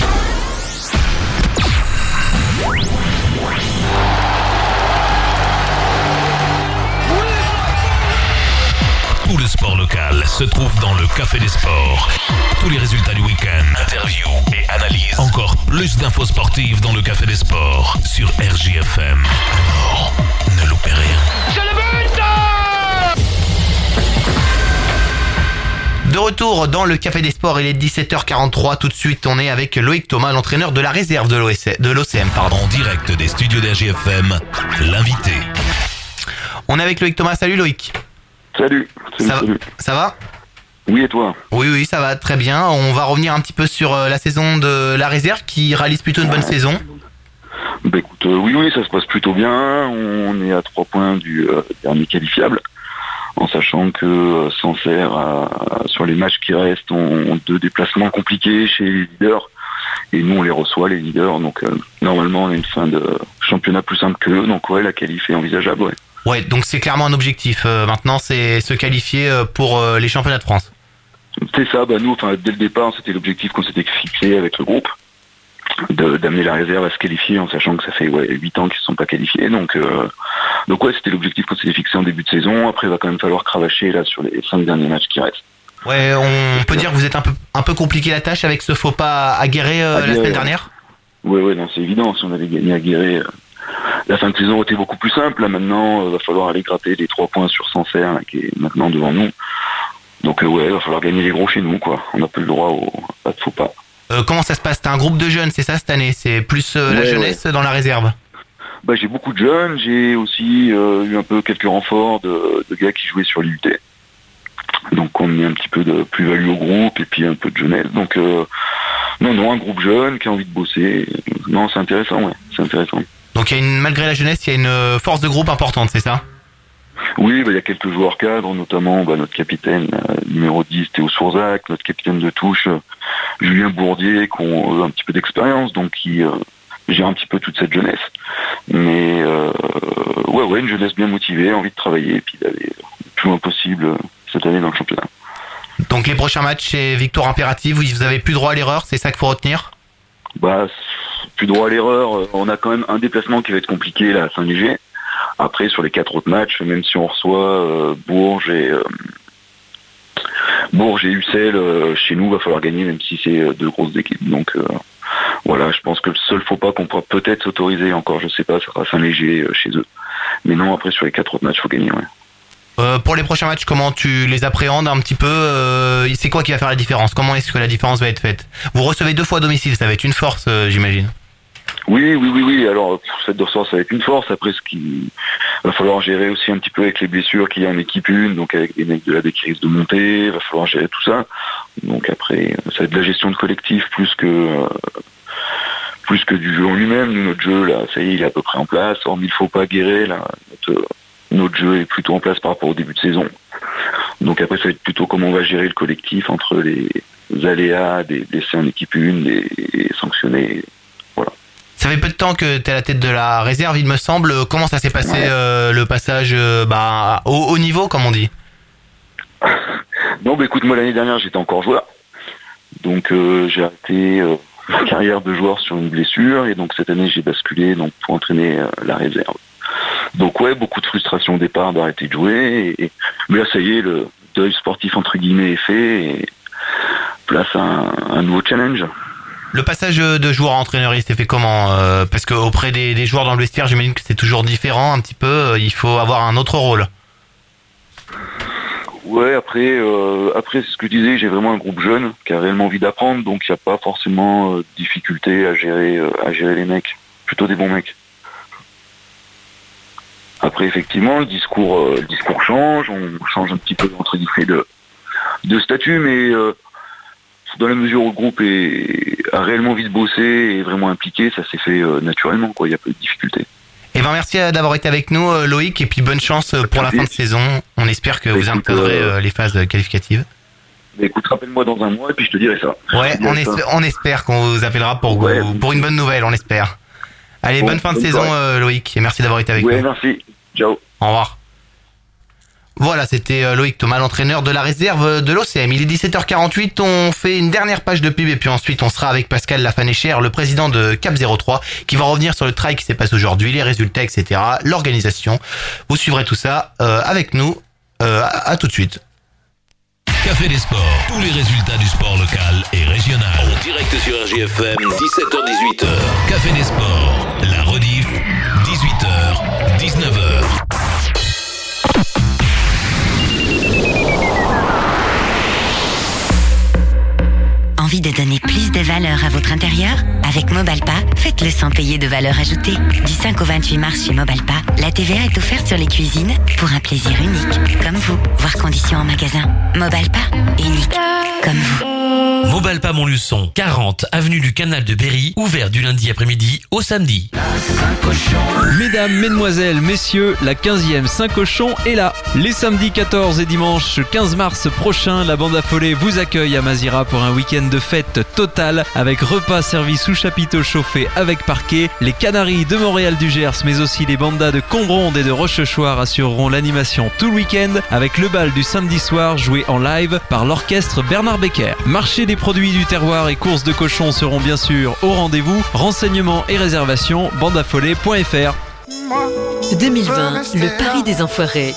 Tout le sport local se trouve dans le Café des Sports. Tous les résultats du week-end, interviews et analyses. Encore plus d'infos sportives dans le Café des Sports sur RJFM. Alors, ne loupez rien. De retour dans le Café des Sports, il est 17h43. Tout de suite, on est avec Loïc Thomas, l'entraîneur de la réserve de l'OCM. En direct des studios d'RJFM, l'invité. On est avec Loïc Thomas. Salut Loïc. Salut. Ça va ? Oui, et toi ? Oui, ça va très bien. On va revenir un petit peu sur la saison de la réserve qui réalise plutôt une bonne saison. Bah écoute, oui, ça se passe plutôt bien. On est à 3 points du dernier qualifiable, en sachant que Sancerre, sur les matchs qui restent, ont 2 déplacements compliqués chez les leaders. Et nous, on les reçoit, les leaders. Donc, normalement, on a une fin de championnat plus simple qu'eux. Donc, ouais, la qualif est envisageable, ouais. Ouais, donc c'est clairement un objectif. Maintenant, c'est se qualifier pour les championnats de France. C'est ça. Bah, nous, dès le départ, c'était l'objectif qu'on s'était fixé avec le groupe, d'amener la réserve à se qualifier, en sachant que ça fait 8 ans qu'ils ne se sont pas qualifiés. Donc ouais, c'était l'objectif qu'on s'était fixé en début de saison. Après, il va quand même falloir cravacher là sur les 5 derniers matchs qui restent. Ouais, on peut dire que vous êtes un peu compliqué la tâche avec ce faux pas à Guéret la semaine dernière. Ouais, non, c'est évident. Si on avait gagné à Guéret, la fin de saison était beaucoup plus simple. Là, maintenant, va falloir aller gratter les 3 points sur Sancerre, là, qui est maintenant devant nous. Donc ouais, va falloir gagner les gros chez nous, quoi. On n'a plus le droit à de faux pas. Comment ça se passe ? T'as un groupe de jeunes, c'est ça cette année ? C'est plus la jeunesse dans la réserve ? Bah, j'ai beaucoup de jeunes. J'ai aussi eu un peu quelques renforts de gars qui jouaient sur l'IUT. Donc on met un petit peu de plus-value au groupe et puis un peu de jeunesse. Donc non, un groupe jeune qui a envie de bosser. Non, c'est intéressant, ouais. C'est intéressant. Donc malgré la jeunesse, il y a une force de groupe importante, c'est ça ? Oui, il y a quelques joueurs cadres, notamment notre capitaine numéro 10, Théo Sourzac, notre capitaine de touche, Julien Bourdier, qui ont un petit peu d'expérience, donc qui gèrent un petit peu toute cette jeunesse. Mais ouais, une jeunesse bien motivée, envie de travailler, et puis d'aller le plus loin possible cette année dans le championnat. Donc les prochains matchs, c'est victoire impérative, vous avez plus droit à l'erreur, c'est ça qu'il faut retenir ? Bah, plus droit à l'erreur, on a quand même un déplacement qui va être compliqué là à Saint-Léger. Après, sur les 4 autres matchs, même si on reçoit Bourges et Ussel, chez nous, va falloir gagner, même si c'est 2 grosses équipes. Donc voilà, je pense que le seul faux pas qu'on pourra peut-être s'autoriser, encore je sais pas, ça sera Saint-Léger chez eux. Mais non, après, sur les 4 autres matchs, il faut gagner, ouais. Pour les prochains matchs, comment tu les appréhendes un petit peu c'est quoi qui va faire la différence ? Comment est-ce que la différence va être faite ? Vous recevez 2 fois à domicile, ça va être une force, j'imagine. Oui. Alors, le fait de recevoir, ça va être une force. Après, ce qui va falloir gérer aussi un petit peu avec les blessures qu'il y a en équipe 1, donc avec des mecs de la B qui risquent de monter, va falloir gérer tout ça. Donc après, ça va être de la gestion de collectif plus que du jeu en lui-même. Nous, notre jeu, là, ça y est, il est à peu près en place. Hormis il faut pas guérir, là, notre jeu est plutôt en place par rapport au début de saison. Donc après, ça va être plutôt comment on va gérer le collectif entre les aléas des blessés en équipe 1, les sanctionnés. Ça fait peu de temps que tu es à la tête de la réserve, il me semble. Comment ça s'est passé le passage au haut niveau, comme on dit ? Non, écoute, moi l'année dernière j'étais encore joueur. Donc j'ai arrêté ma carrière de joueur sur une blessure. Et donc cette année j'ai basculé pour entraîner la réserve. Donc ouais, beaucoup de frustration au départ d'arrêter de jouer. Mais là ça y est, le deuil sportif entre guillemets est fait. Et place à un nouveau challenge. Le passage de joueur à entraîneur, il s'est fait comment ? Parce qu'auprès des joueurs dans le vestiaire, j'imagine que c'est toujours différent un petit peu. Il faut avoir un autre rôle. Ouais, après c'est ce que je disais, j'ai vraiment un groupe jeune qui a réellement envie d'apprendre, donc il n'y a pas forcément de difficulté à gérer les mecs. Plutôt des bons mecs. Après, effectivement, le discours change, on change un petit peu entre guillemets de statut, mais dans la mesure où le groupe a réellement envie de bosser et est vraiment impliqué, ça s'est fait naturellement, quoi. Il n'y a pas de difficulté. Eh ben merci d'avoir été avec nous, Loïc, et puis bonne chance pour la fin de saison. On espère que vous intègrerez les phases qualificatives. Écoute, rappelle-moi dans un mois et puis je te dirai ça. Ouais, on espère qu'on vous appellera pour une bonne nouvelle, on espère. Allez, bonne fin de saison, Loïc, et merci d'avoir été avec nous. Ouais, merci. Ciao. Au revoir. Voilà, c'était Loïc Thomas, l'entraîneur de la réserve de l'OCM. Il est 17h48, on fait une dernière page de pub et puis ensuite on sera avec Pascal Lafanéchère, le président de Cap 03, qui va revenir sur le trail qui s'est passé aujourd'hui, les résultats, etc., l'organisation. Vous suivrez tout ça avec nous. À tout de suite. Café des Sports, tous les résultats du sport local et régional. En direct sur RJFM, 17h-18h. Café des Sports, la rediff, 18h-19h. Envie de donner plus de valeur à votre intérieur? Avec Mobalpa, faites-le sans payer de valeur ajoutée. Du 5 au 28 mars chez Mobalpa, la TVA est offerte sur les cuisines pour un plaisir unique, comme vous. Voir conditions en magasin. Mobalpa, unique, comme vous. Mobalpa Montluçon, 40 avenue du Canal de Berry, ouvert du lundi après-midi au samedi. Mesdames, mesdemoiselles, messieurs, la 15e Saint-Cochon est là. Les samedis 14 et dimanche 15 mars prochain, la bande affolée vous accueille à Mazira pour un week-end de fête totale avec repas servis sous chapiteau chauffé avec parquet. Les Canaries de Montréal du Gers, mais aussi les bandas de Combronde et de Rochechouart assureront l'animation tout le week-end avec le bal du samedi soir joué en live par l'orchestre Bernard Becker. Marché des produits du terroir et courses de cochons seront bien sûr au rendez-vous. Renseignements et réservations, bandeaffolée.fr. 2020, le pari des enfoirés.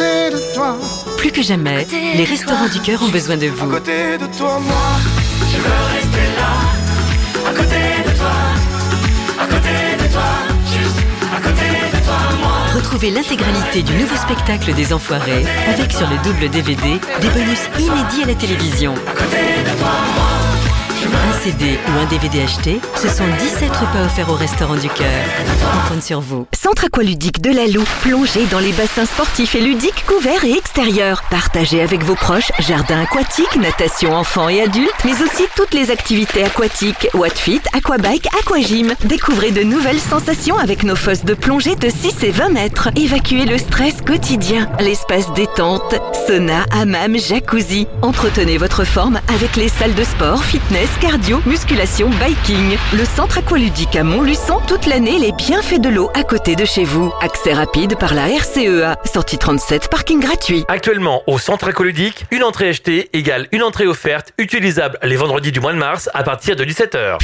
Plus que jamais, les restaurants du cœur ont besoin de vous. À côté de toi, moi, je veux rester là. À côté de toi, à côté de toi, juste à côté de toi, moi. Retrouvez l'intégralité du nouveau spectacle des enfoirés avec sur le double DVD des bonus inédits à la télévision. À côté de toi, moi. Un CD ou un DVD acheté, ce sont 17 repas offerts au restaurant du cœur. On compte sur vous. Centre aqualudique de la Loue, plongez dans les bassins sportifs et ludiques couverts et extérieurs. Partagez avec vos proches jardin aquatique, natation enfants et adultes, mais aussi toutes les activités aquatiques, wattfit, aquabike, aquagym. Découvrez de nouvelles sensations avec nos fosses de plongée de 6 et 20 mètres. Évacuez le stress quotidien. L'espace détente, sauna, hammam, jacuzzi. Entretenez votre forme avec les salles de sport, fitness, cardio, musculation, biking. Le centre aqualudique à Montluçon, toute l'année, les bienfaits de l'eau à côté de chez vous. Accès rapide par la RCEA. Sortie 37, parking gratuit. Actuellement, au centre aqualudique, une entrée achetée égale une entrée offerte, utilisable les vendredis du mois de mars à partir de 17h.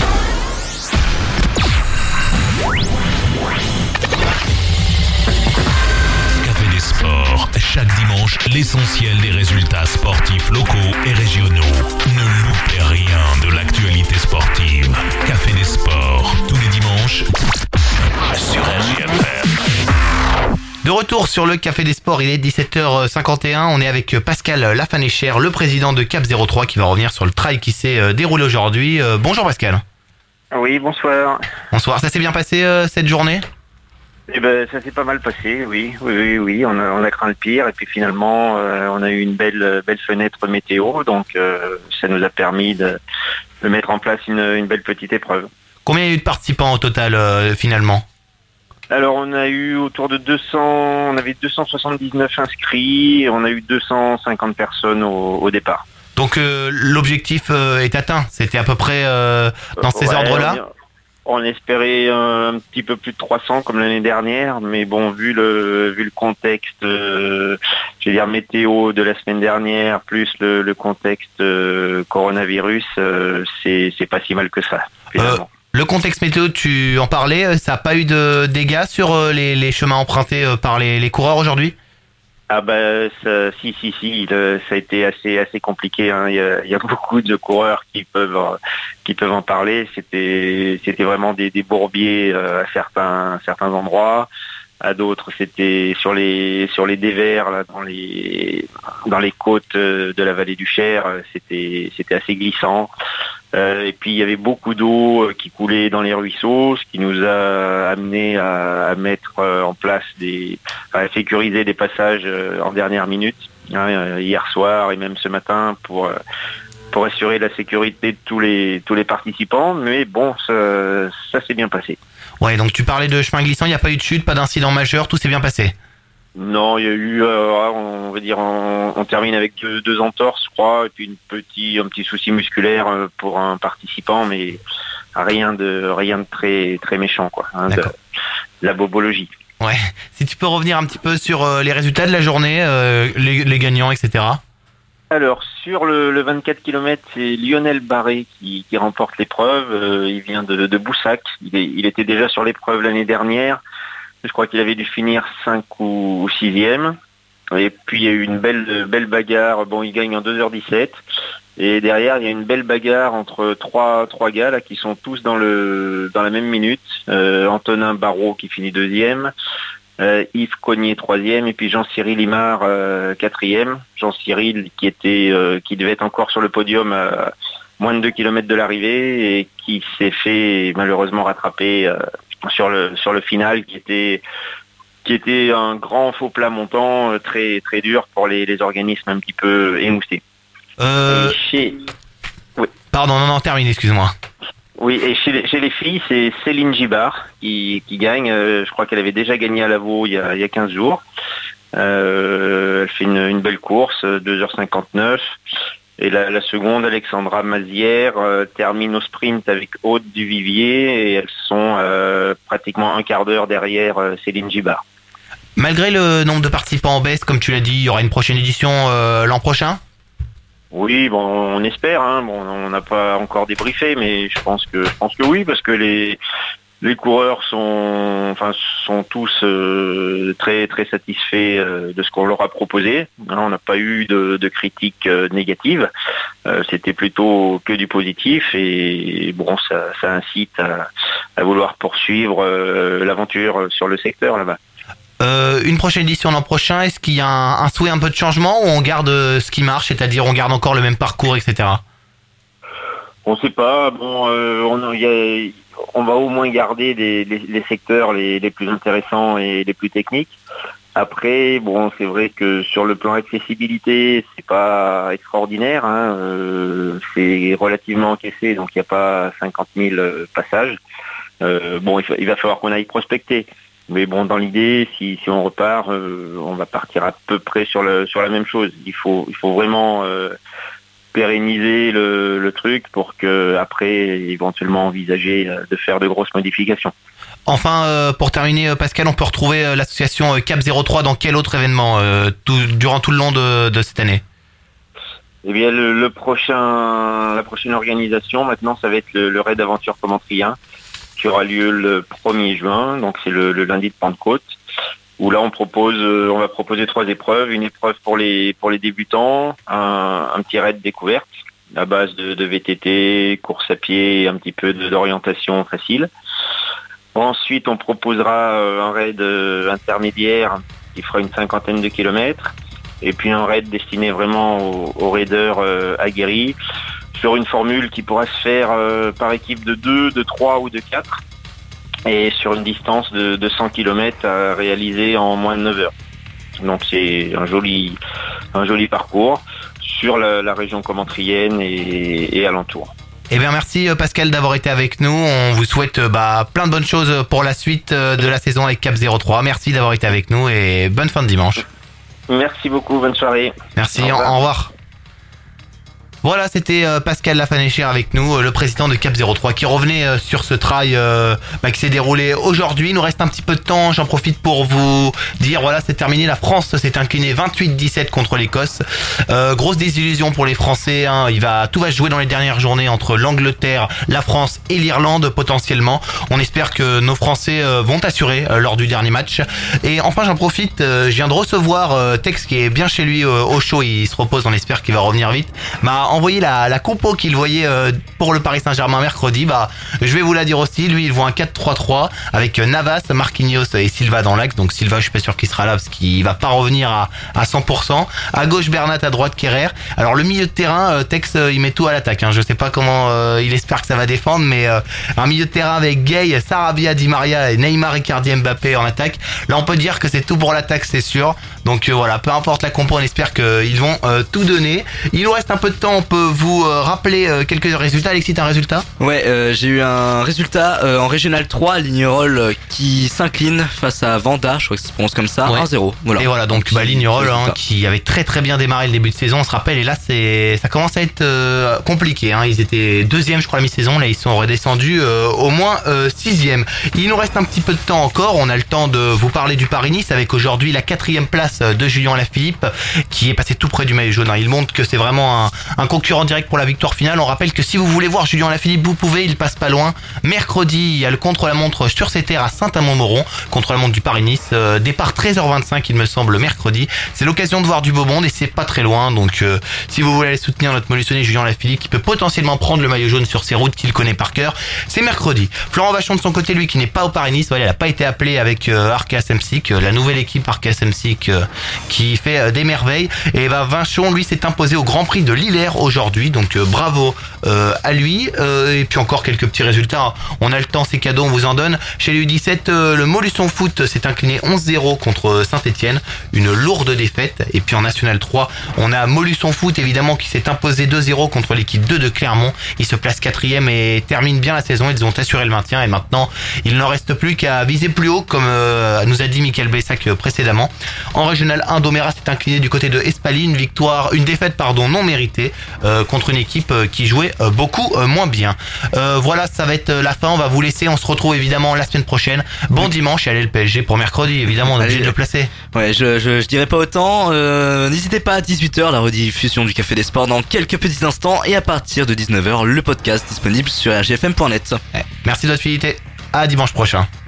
Café des sports. Chaque dimanche, l'essentiel des résultats sportifs locaux et régionaux. Ne loupez rien de l'actualité sportive. Café des sports, tous les dimanches sur RJFM. De retour sur le Café des Sports, il est 17h51. On est avec Pascal Lafanéchère, le président de Cap 03, qui va revenir sur le trail qui s'est déroulé aujourd'hui. Bonjour Pascal. Oui, bonsoir. Bonsoir, ça s'est bien passé cette journée ? Eh ben, ça s'est pas mal passé, oui. On a craint le pire et puis finalement, on a eu une belle fenêtre météo, donc ça nous a permis de mettre en place une belle petite épreuve. Combien il y a eu de participants au total finalement ? Alors on a eu autour de 200, on avait 279 inscrits, et on a eu 250 personnes au départ. Donc l'objectif est atteint, c'était à peu près dans ces ordres-là ? On espérait un petit peu plus de 300 comme l'année dernière, mais bon, vu le contexte, je vais dire météo de la semaine dernière, plus le contexte coronavirus, c'est pas si mal que ça, finalement. Le contexte météo, tu en parlais, ça n'a pas eu de dégâts sur les chemins empruntés par les coureurs aujourd'hui ? Ah bah si, ça a été assez compliqué, hein. Il y a beaucoup de coureurs qui peuvent en parler. C'était vraiment des bourbiers à certains endroits. À d'autres, c'était sur les dévers là, dans les côtes de la vallée du Cher. C'était assez glissant. Et puis il y avait beaucoup d'eau qui coulait dans les ruisseaux, ce qui nous a amené à mettre en place à sécuriser des passages en dernière minute, hein, hier soir et même ce matin pour assurer la sécurité de tous les participants. Mais bon, ça s'est bien passé. Ouais, donc tu parlais de chemin glissant, il n'y a pas eu de chute, pas d'incident majeur, tout s'est bien passé. Non, il y a eu, on va dire, on termine avec deux entorses, je crois, et puis un petit souci musculaire pour un participant, mais rien de très très méchant, quoi. Hein, de la bobologie. Ouais. Si tu peux revenir un petit peu sur les résultats de la journée, les gagnants, etc. Alors, sur le 24 km, c'est Lionel Barré qui remporte l'épreuve. Il vient de Boussac. Il était déjà sur l'épreuve l'année dernière. Je crois qu'il avait dû finir 5 ou 6e. Et puis, il y a eu une belle bagarre. Bon, il gagne en 2h17. Et derrière, il y a une belle bagarre entre trois gars là, qui sont tous dans la même minute. Antonin Barrault qui finit 2e. Yves Cognier 3e et puis Jean-Cyril Imard 4e. Jean-Cyril qui devait être encore sur le podium moins de 2 km de l'arrivée et qui s'est fait malheureusement rattraper sur le final qui était un grand faux plat montant très très dur pour les organismes un petit peu émoussés. Oui. Pardon, non, termine, excuse-moi. Oui, et chez les filles, c'est Céline Gibard qui gagne. Je crois qu'elle avait déjà gagné à Lavaux il y a 15 jours. Elle fait une belle course, 2h59. Et la seconde, Alexandra Mazière, termine au sprint avec Aude Duvivier et elles sont pratiquement un quart d'heure derrière Céline Gibard. Malgré le nombre de participants en baisse, comme tu l'as dit, il y aura une prochaine édition l'an prochain ? Oui, bon, on espère. Bon, on n'a pas encore débriefé, mais je pense que oui, parce que les coureurs sont tous très très satisfaits de ce qu'on leur a proposé. On n'a pas eu de critiques négatives. C'était plutôt que du positif et bon, ça incite à vouloir poursuivre l'aventure sur le secteur là-bas. Une prochaine édition l'an prochain, est-ce qu'il y a un souhait un peu de changement ou on garde ce qui marche, c'est-à-dire on garde encore le même parcours, etc. On sait pas. Bon, on va au moins garder les secteurs les plus intéressants et les plus techniques. Après, bon, c'est vrai que sur le plan accessibilité, c'est pas extraordinaire. C'est relativement encaissé, donc il n'y a pas 50 000 passages. Bon, il va falloir qu'on aille prospecter. Mais bon, dans l'idée, si on repart, on va partir à peu près sur la même chose. Il faut vraiment pérenniser le truc pour que après éventuellement envisager de faire de grosses modifications. Enfin, pour terminer, Pascal, on peut retrouver l'association Cap 03 dans quel autre événement durant tout le long de cette année ? Eh bien, la prochaine organisation, maintenant, ça va être le Raid Aventure Commentrien, qui aura lieu le 1er juin, donc c'est le lundi de Pentecôte, où là on va proposer 3 épreuves, une épreuve pour les débutants, un petit raid découverte à base de VTT, course à pied et un petit peu d'orientation facile. Ensuite on proposera un raid intermédiaire qui fera une 50aine de kilomètres, et puis un raid destiné vraiment aux raiders aguerris, sur une formule qui pourra se faire par équipe de 2, de 3 ou de 4 et sur une distance de 100 km à réaliser en moins de 9 heures. Donc c'est un joli parcours sur la région commentrienne et alentour. Eh bien merci Pascal d'avoir été avec nous. On vous souhaite plein de bonnes choses pour la suite de la saison avec Cap 03. Merci d'avoir été avec nous et bonne fin de dimanche. Merci beaucoup, bonne soirée. Merci, au revoir. Voilà, c'était Pascal Lafanécher avec nous, le président de Cap 03, qui revenait sur ce trail qui s'est déroulé aujourd'hui. Il nous reste un petit peu de temps, j'en profite pour vous dire, voilà, c'est terminé, la France s'est inclinée 28-17 contre l'Écosse. Grosse désillusion pour les Français, tout va se jouer dans les dernières journées entre l'Angleterre, la France et l'Irlande potentiellement. On espère que nos Français vont assurer lors du dernier match. Et enfin, j'en profite, je viens de recevoir Tex qui est bien chez lui au chaud, il se repose, on espère qu'il va revenir vite. Envoyé la compo qu'il voyait pour le Paris Saint-Germain mercredi. Je vais vous la dire aussi, lui il voit un 4-3-3 avec Navas, Marquinhos et Silva dans l'axe. Donc Silva, je suis pas sûr qu'il sera là parce qu'il va pas revenir à 100%. À gauche Bernat, à droite Kerrer. Alors le milieu de terrain, Tex il met tout à l'attaque. Je sais pas comment il espère que ça va défendre, mais un milieu de terrain avec Gay, Sarabia, Di Maria et Neymar, Icardi, Mbappé en attaque. Là on peut dire que c'est tout pour l'attaque, c'est sûr. Donc voilà, peu importe la compo, on espère qu'ils vont tout donner. Il nous reste un peu de temps, on peut vous rappeler quelques résultats. Alexis, t'as un résultat ? Ouais, j'ai eu un résultat en Régional 3, Lignerolles qui s'incline face à Vanda, je crois que ça se prononce comme ça, 1-0. Voilà. Et voilà, donc Lignerolles qui avait très très bien démarré le début de saison, on se rappelle, et là ça commence à être compliqué. Ils étaient 2e je crois la mi-saison, là ils sont redescendus au moins 6e. Il nous reste un petit peu de temps encore, on a le temps de vous parler du Paris-Nice avec aujourd'hui la 4e place de Julien Lafilippe qui est passé tout près du maillot jaune. Il montre que c'est vraiment un concurrent direct pour la victoire finale. On rappelle que si vous voulez voir Julien Lafilippe, vous pouvez, il passe pas loin. Mercredi, il y a le contre-la-montre sur ses terres à Saint-Amand-Moron, contre-la-montre du Paris-Nice. Départ 13h25, il me semble, mercredi. C'est l'occasion de voir du beau monde et c'est pas très loin. Donc si vous voulez aller soutenir notre molussionné Julien Lafilippe qui peut potentiellement prendre le maillot jaune sur ses routes qu'il connaît par cœur, c'est mercredi. Florent Vachon de son côté, lui qui n'est pas au Paris-Nice, il n'a pas été appelé avec Arkea Samsic, la nouvelle équipe Arkea Samsic qui fait des merveilles. Et Vachon, lui, s'est imposé au Grand Prix de Lillers aujourd'hui, donc bravo à lui. Et puis encore quelques petits résultats, on a le temps, c'est cadeau, on vous en donne. Chez les U17, le Montluçon Foot s'est incliné 11-0 contre Saint-Etienne, une lourde défaite. Et puis en National 3, on a Montluçon Foot évidemment qui s'est imposé 2-0 contre l'équipe 2 de Clermont. Ils se placent 4e et terminent bien la saison, ils ont assuré le maintien et maintenant il n'en reste plus qu'à viser plus haut comme nous a dit Mickaël Blessac précédemment. En Régional 1, Domérat s'est incliné du côté de Espaly, une défaite non méritée contre une équipe qui jouait beaucoup moins bien. Voilà, ça va être la fin, on va vous laisser, on se retrouve évidemment la semaine prochaine. Bon dimanche et allez le PSG pour mercredi, évidemment on est obligé de le placer. Ouais, je dirais pas autant, n'hésitez pas à 18h la rediffusion du Café des Sports dans quelques petits instants et à partir de 19h le podcast disponible sur rgfm.net. Merci de votre fidélité, à dimanche prochain.